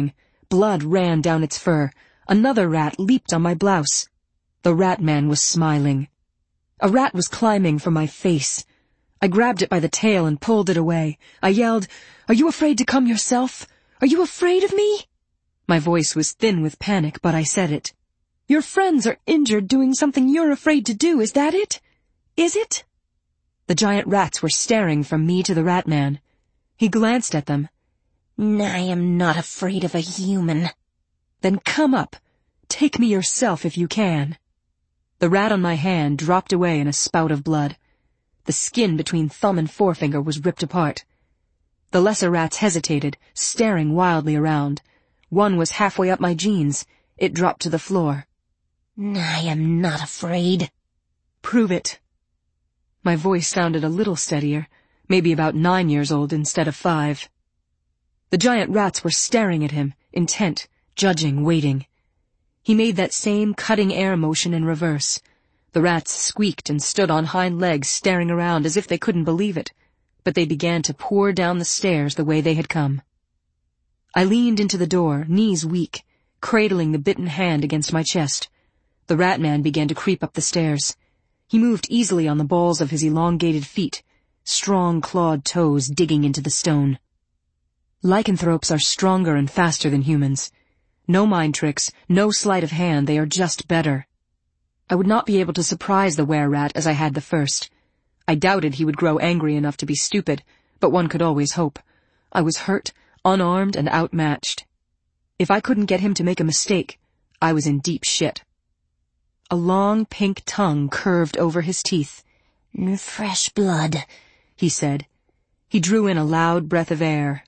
Blood ran down its fur. Another rat leaped on my blouse. The rat man was smiling. A rat was climbing for my face. I grabbed it by the tail and pulled it away. I yelled, "Are you afraid to come yourself? Are you afraid of me?" My voice was thin with panic, but I said it. "Your friends are injured doing something you're afraid to do, is that it? Is it?" The giant rats were staring from me to the rat man. He glanced at them. "I am not afraid of a human." "Then come up. Take me yourself if you can." The rat on my hand dropped away in a spout of blood. The skin between thumb and forefinger was ripped apart. The lesser rats hesitated, staring wildly around. One was halfway up my jeans. It dropped to the floor. "I am not afraid." "Prove it." My voice sounded a little steadier, maybe about 9 years old instead of 5. The giant rats were staring at him, intent, judging, waiting. He made that same cutting air motion in reverse. The rats squeaked and stood on hind legs, staring around as if they couldn't believe it, but they began to pour down the stairs the way they had come. I leaned into the door, knees weak, cradling the bitten hand against my chest. The rat man began to creep up the stairs. He moved easily on the balls of his elongated feet, strong clawed toes digging into the stone. Lycanthropes are stronger and faster than humans. No mind tricks, no sleight of hand, they are just better. I would not be able to surprise the were-rat as I had the first. I doubted he would grow angry enough to be stupid, but one could always hope. I was hurt, unarmed, and outmatched. If I couldn't get him to make a mistake, I was in deep shit. A long pink tongue curved over his teeth. "Fresh blood," he said. He drew in a loud breath of air.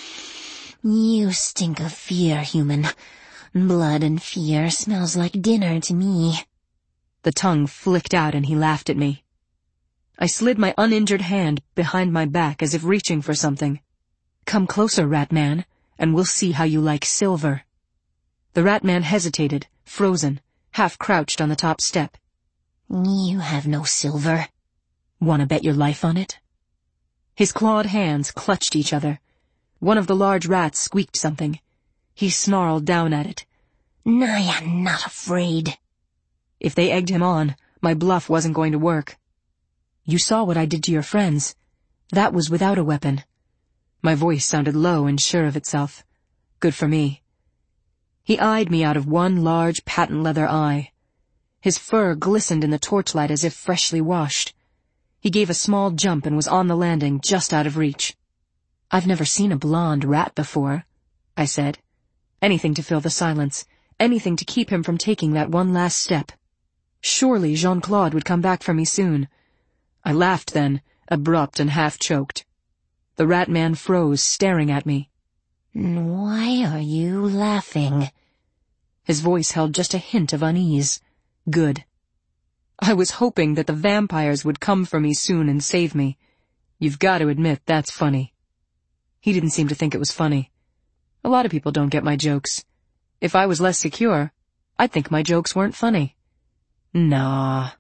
"You stink of fear, human. Blood and fear smells like dinner to me." The tongue flicked out and he laughed at me. I slid my uninjured hand behind my back as if reaching for something. "Come closer, rat man, and we'll see how you like silver." The rat man hesitated, frozen, half crouched on the top step. "You have no silver." "Wanna bet your life on it?" His clawed hands clutched each other. One of the large rats squeaked something. He snarled down at it. "I am not afraid." If they egged him on, my bluff wasn't going to work. "You saw what I did to your friends. That was without a weapon." My voice sounded low and sure of itself. Good for me. He eyed me out of one large patent leather eye. His fur glistened in the torchlight as if freshly washed. He gave a small jump and was on the landing, just out of reach. "I've never seen a blonde rat before," I said. Anything to fill the silence, anything to keep him from taking that one last step. Surely Jean-Claude would come back for me soon. I laughed then, abrupt and half-choked. The rat man froze, staring at me. "Why are you laughing?" His voice held just a hint of unease. Good. I was hoping that the vampires would come for me soon and save me. You've got to admit that's funny. He didn't seem to think it was funny. A lot of people don't get my jokes. If I was less secure, I'd think my jokes weren't funny. Nah.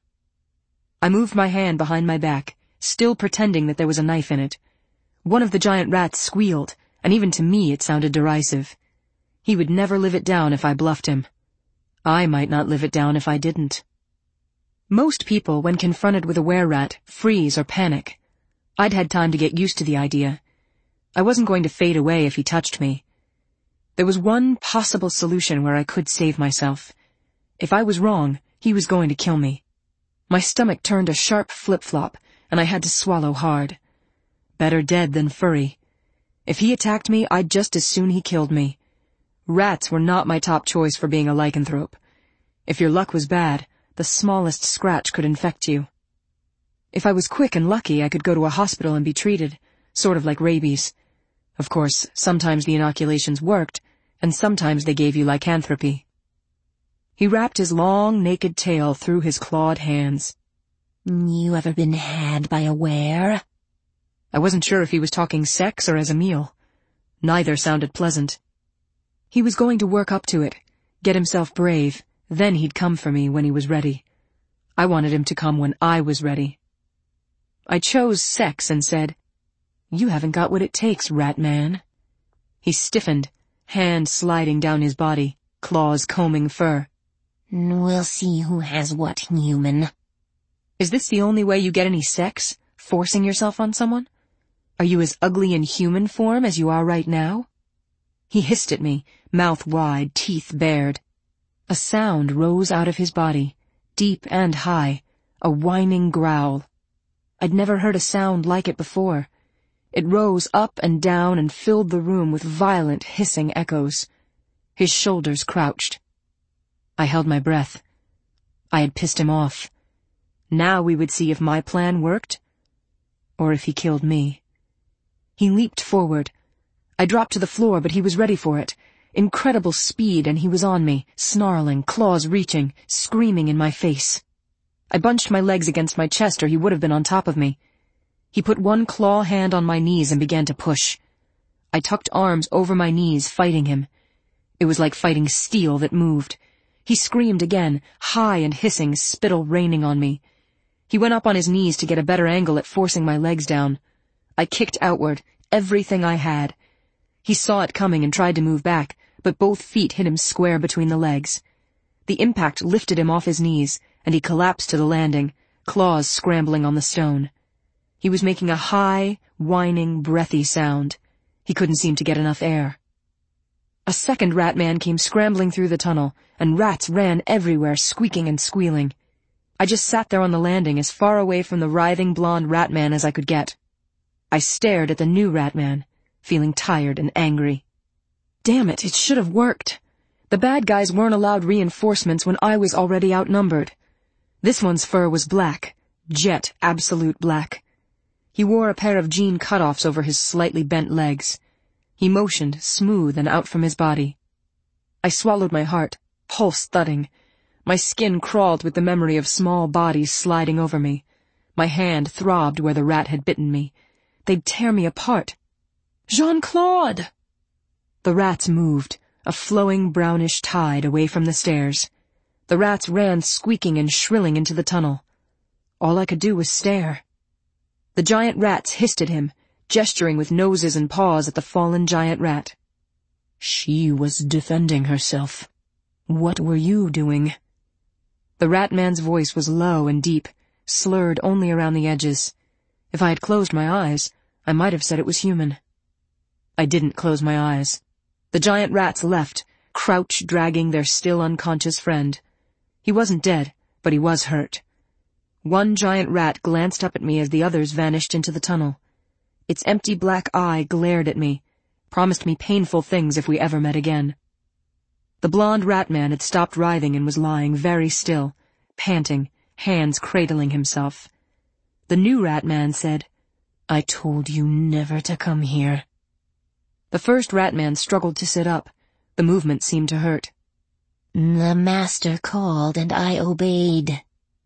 I moved my hand behind my back, still pretending that there was a knife in it. One of the giant rats squealed, and even to me it sounded derisive. He would never live it down if I bluffed him. I might not live it down if I didn't. Most people, when confronted with a were-rat, freeze or panic. I'd had time to get used to the idea. I wasn't going to fade away if he touched me. There was one possible solution where I could save myself. If I was wrong, he was going to kill me. My stomach turned a sharp flip-flop, and I had to swallow hard. Better dead than furry. If he attacked me, I'd just as soon he killed me. Rats were not my top choice for being a lycanthrope. If your luck was bad, the smallest scratch could infect you. If I was quick and lucky, I could go to a hospital and be treated, sort of like rabies. Of course, sometimes the inoculations worked, and sometimes they gave you lycanthropy. He wrapped his long, naked tail through his clawed hands. "You ever been had by a were?" I wasn't sure if he was talking sex or as a meal. Neither sounded pleasant. He was going to work up to it, get himself brave, then he'd come for me when he was ready. I wanted him to come when I was ready. I chose sex and said, "You haven't got what it takes, rat man." He stiffened, hand sliding down his body, claws combing fur. We'll see who has what, human. Is this the only way you get any sex? Forcing yourself on someone? Are you as ugly in human form as you are right now? He hissed at me, mouth wide, teeth bared. A sound rose out of his body, deep and high, a whining growl. I'd never heard a sound like it before. It rose up and down and filled the room with violent, hissing echoes. His shoulders crouched. I held my breath. I had pissed him off. Now we would see if my plan worked, or if he killed me. He leaped forward. I dropped to the floor, but he was ready for it. Incredible speed, and he was on me, snarling, claws reaching, screaming in my face. I bunched my legs against my chest, or he would have been on top of me. He put one claw hand on my knees and began to push. I tucked arms over my knees, fighting him. It was like fighting steel that moved. He screamed again, high and hissing, spittle raining on me. He went up on his knees to get a better angle at forcing my legs down. I kicked outward, everything I had. He saw it coming and tried to move back, but both feet hit him square between the legs. The impact lifted him off his knees, and he collapsed to the landing, claws scrambling on the stone. He was making a high, whining, breathy sound. He couldn't seem to get enough air. A second rat man came scrambling through the tunnel, and rats ran everywhere, squeaking and squealing. I just sat there on the landing, as far away from the writhing blonde rat man as I could get. I stared at the new rat man, feeling tired and angry. Damn it, it should have worked. The bad guys weren't allowed reinforcements when I was already outnumbered. This one's fur was black, jet absolute black. He wore a pair of jean cutoffs over his slightly bent legs. He motioned, smooth and out from his body. I swallowed my heart, pulse thudding. My skin crawled with the memory of small bodies sliding over me. My hand throbbed where the rat had bitten me. They'd tear me apart. Jean-Claude! The rats moved, a flowing brownish tide away from the stairs. The rats ran squeaking and shrilling into the tunnel. All I could do was stare. The giant rats hissed at him, gesturing with noses and paws at the fallen giant rat. She was defending herself. What were you doing? The rat man's voice was low and deep, slurred only around the edges. If I had closed my eyes, I might have said it was human. I didn't close my eyes. The giant rats left, crouch dragging their still unconscious friend. He wasn't dead, but he was hurt. One giant rat glanced up at me as the others vanished into the tunnel. Its empty black eye glared at me, promised me painful things if we ever met again. The blonde rat man had stopped writhing and was lying very still, panting, hands cradling himself. The new rat man said, "I told you never to come here." The first rat man struggled to sit up. The movement seemed to hurt. The master called and I obeyed.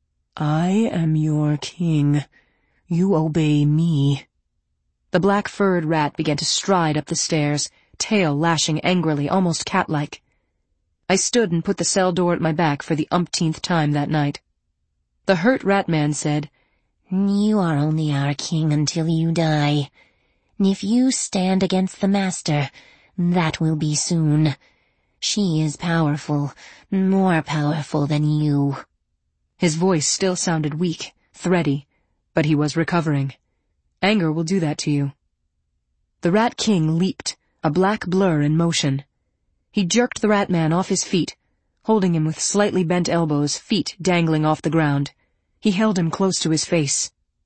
I am your king. You obey me. The black-furred rat began to stride up the stairs, tail lashing angrily, almost cat-like. I stood and put the cell door at my back for the umpteenth time that night. The hurt rat man said, You are only our king until you die. If you stand against the master, that will be soon. She is powerful, more powerful than you. His voice still sounded weak, thready, but he was recovering. Anger will do that to you. The Rat King leaped, a black blur in motion. He jerked the rat man off his feet, holding him with slightly bent elbows, feet dangling off the ground. He held him close to his face.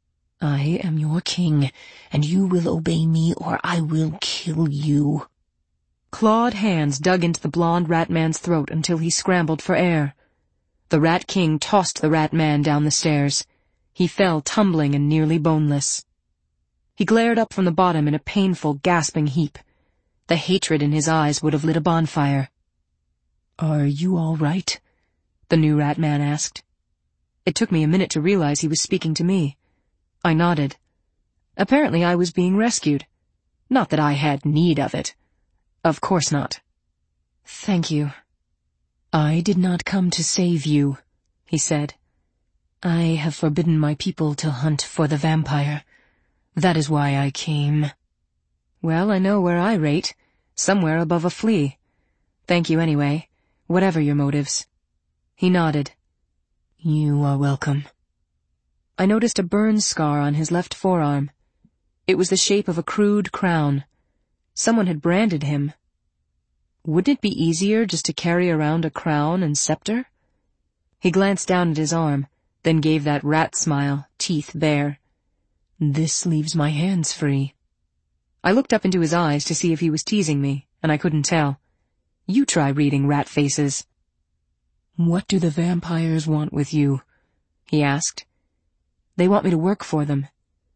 I am your king, and you will obey me or I will kill you. Clawed hands dug into the blonde rat man's throat until he scrambled for air. The Rat King tossed the rat man down the stairs. He fell tumbling and nearly boneless. He glared up from the bottom in a painful, gasping heap. The hatred in his eyes would have lit a bonfire. Are you all right? The new rat man asked. It took me a minute to realize he was speaking to me. I nodded. Apparently I was being rescued. Not that I had need of it. Of course not. Thank you. I did not come to save you, he said. I have forbidden my people to hunt for the vampire. That is why I came. Well, I know where I rate. Somewhere above a flea. Thank you anyway, whatever your motives. He nodded. You are welcome. I noticed a burn scar on his left forearm. It was the shape of a crude crown. Someone had branded him. Wouldn't it be easier just to carry around a crown and scepter? He glanced down at his arm, then gave that rat smile, teeth bare. This leaves my hands free. I looked up into his eyes to see if he was teasing me, and I couldn't tell. You try reading rat faces. What do the vampires want with you? He asked. They want me to work for them.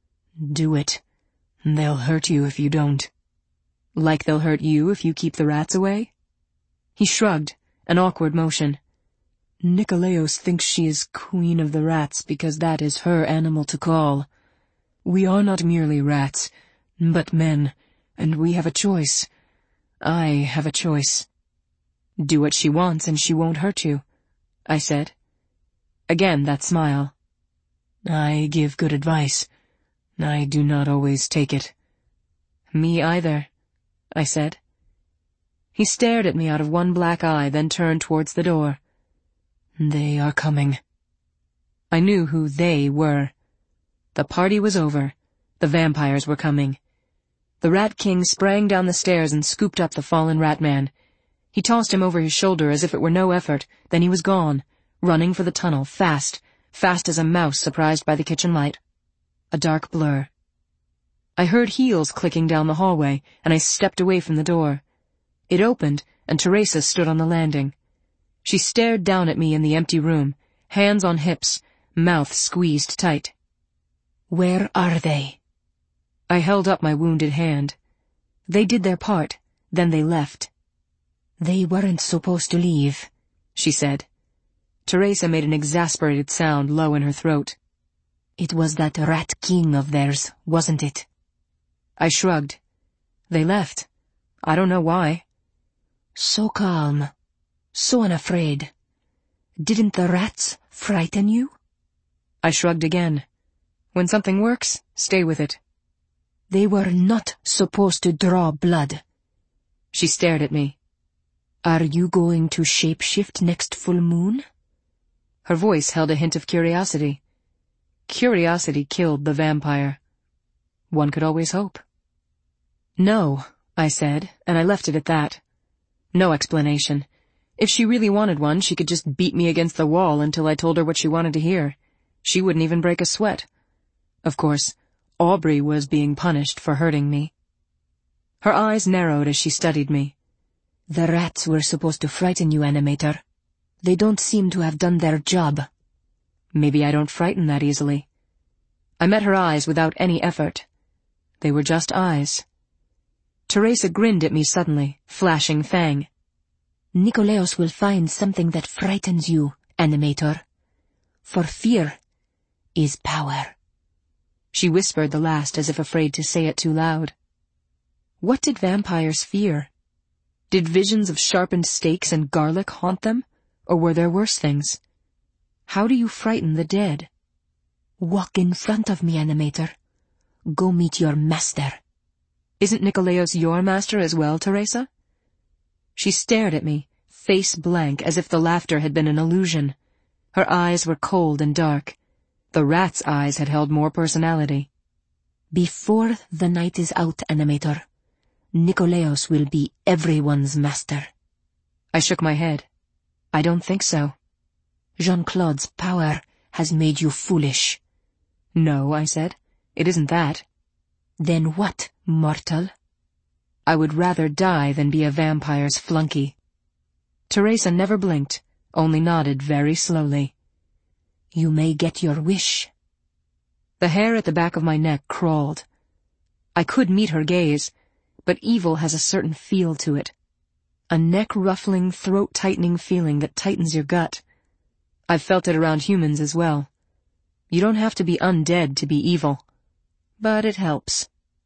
Do it. They'll hurt you if you don't. Like they'll hurt you if you keep the rats away? He shrugged, an awkward motion. Nikolaos thinks she is queen of the rats because that is her animal to call. We are not merely rats, but men, and we have a choice. I have a choice. Do what she wants and she won't hurt you, I said. Again that smile. I give good advice. I do not always take it. Me either, I said. He stared at me out of one black eye, then turned towards the door. They are coming. I knew who they were. The party was over. The vampires were coming. The Rat King sprang down the stairs and scooped up the fallen rat man. He tossed him over his shoulder as if it were no effort, then he was gone, running for the tunnel, fast as a mouse surprised by the kitchen light. A dark blur. I heard heels clicking down the hallway, and I stepped away from the door. It opened, and Teresa stood on the landing. She stared down at me in the empty room, hands on hips, mouth squeezed tight. Where are they? I held up my wounded hand. They did their part, then they left. They weren't supposed to leave, she said. Teresa made an exasperated sound low in her throat. It was that Rat King of theirs, wasn't it? I shrugged. They left. I don't know why. So calm. So unafraid. Didn't the rats frighten you? I shrugged again. When something works, stay with it. They were not supposed to draw blood. She stared at me. Are you going to shapeshift next full moon? Her voice held a hint of curiosity. Curiosity killed the vampire. One could always hope. No, I said, and I left it at that. No explanation. If she really wanted one, she could just beat me against the wall until I told her what she wanted to hear. She wouldn't even break a sweat. Of course, Aubrey was being punished for hurting me. Her eyes narrowed as she studied me. The rats were supposed to frighten you, Animator. They don't seem to have done their job. Maybe I don't frighten that easily. I met her eyes without any effort. They were just eyes. Teresa grinned at me suddenly, flashing fang. Nikolaos will find something that frightens you, Animator. For fear is power. She whispered the last as if afraid to say it too loud. What did vampires fear? Did visions of sharpened stakes and garlic haunt them, or were there worse things? How do you frighten the dead? Walk in front of me, Animator. Go meet your master. Isn't Nikolaos your master as well, Teresa? She stared at me, face blank, as if the laughter had been an illusion. Her eyes were cold and dark. The rat's eyes had held more personality. Before the night is out, Animator, Nikolaos will be everyone's master. I shook my head. I don't think so. Jean-Claude's power has made you foolish. No, I said. It isn't that. Then what, mortal? I would rather die than be a vampire's flunky. Teresa never blinked, only nodded very slowly. You may get your wish. The hair at the back of my neck crawled. I could meet her gaze, but evil has a certain feel to it. A neck-ruffling, throat-tightening feeling that tightens your gut. I've felt it around humans as well. You don't have to be undead to be evil. But it helps.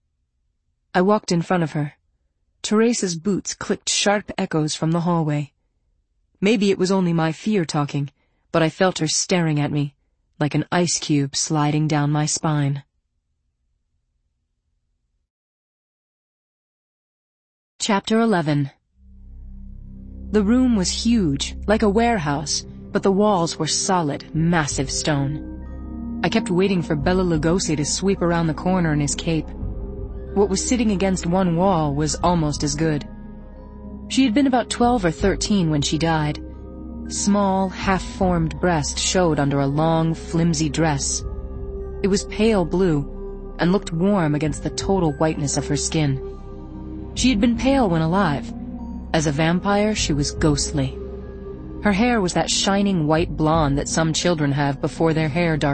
I walked in front of her. Teresa's boots clicked sharp echoes from the hallway. Maybe it was only my fear talking, but I felt her staring at me, like an ice cube sliding down my spine. Chapter 11. The room was huge, like a warehouse, but the walls were solid, massive stone. I kept waiting for Bela Lugosi to sweep around the corner in his cape. What was sitting against one wall was almost as good. She had been about 12 or 13 when she died. Small, half-formed breast showed under a long, flimsy dress. It was pale blue and looked warm against the total whiteness of her skin. She had been pale when alive. As a vampire, she was ghostly. Her hair was that shining white blonde that some children have before their hair darkens.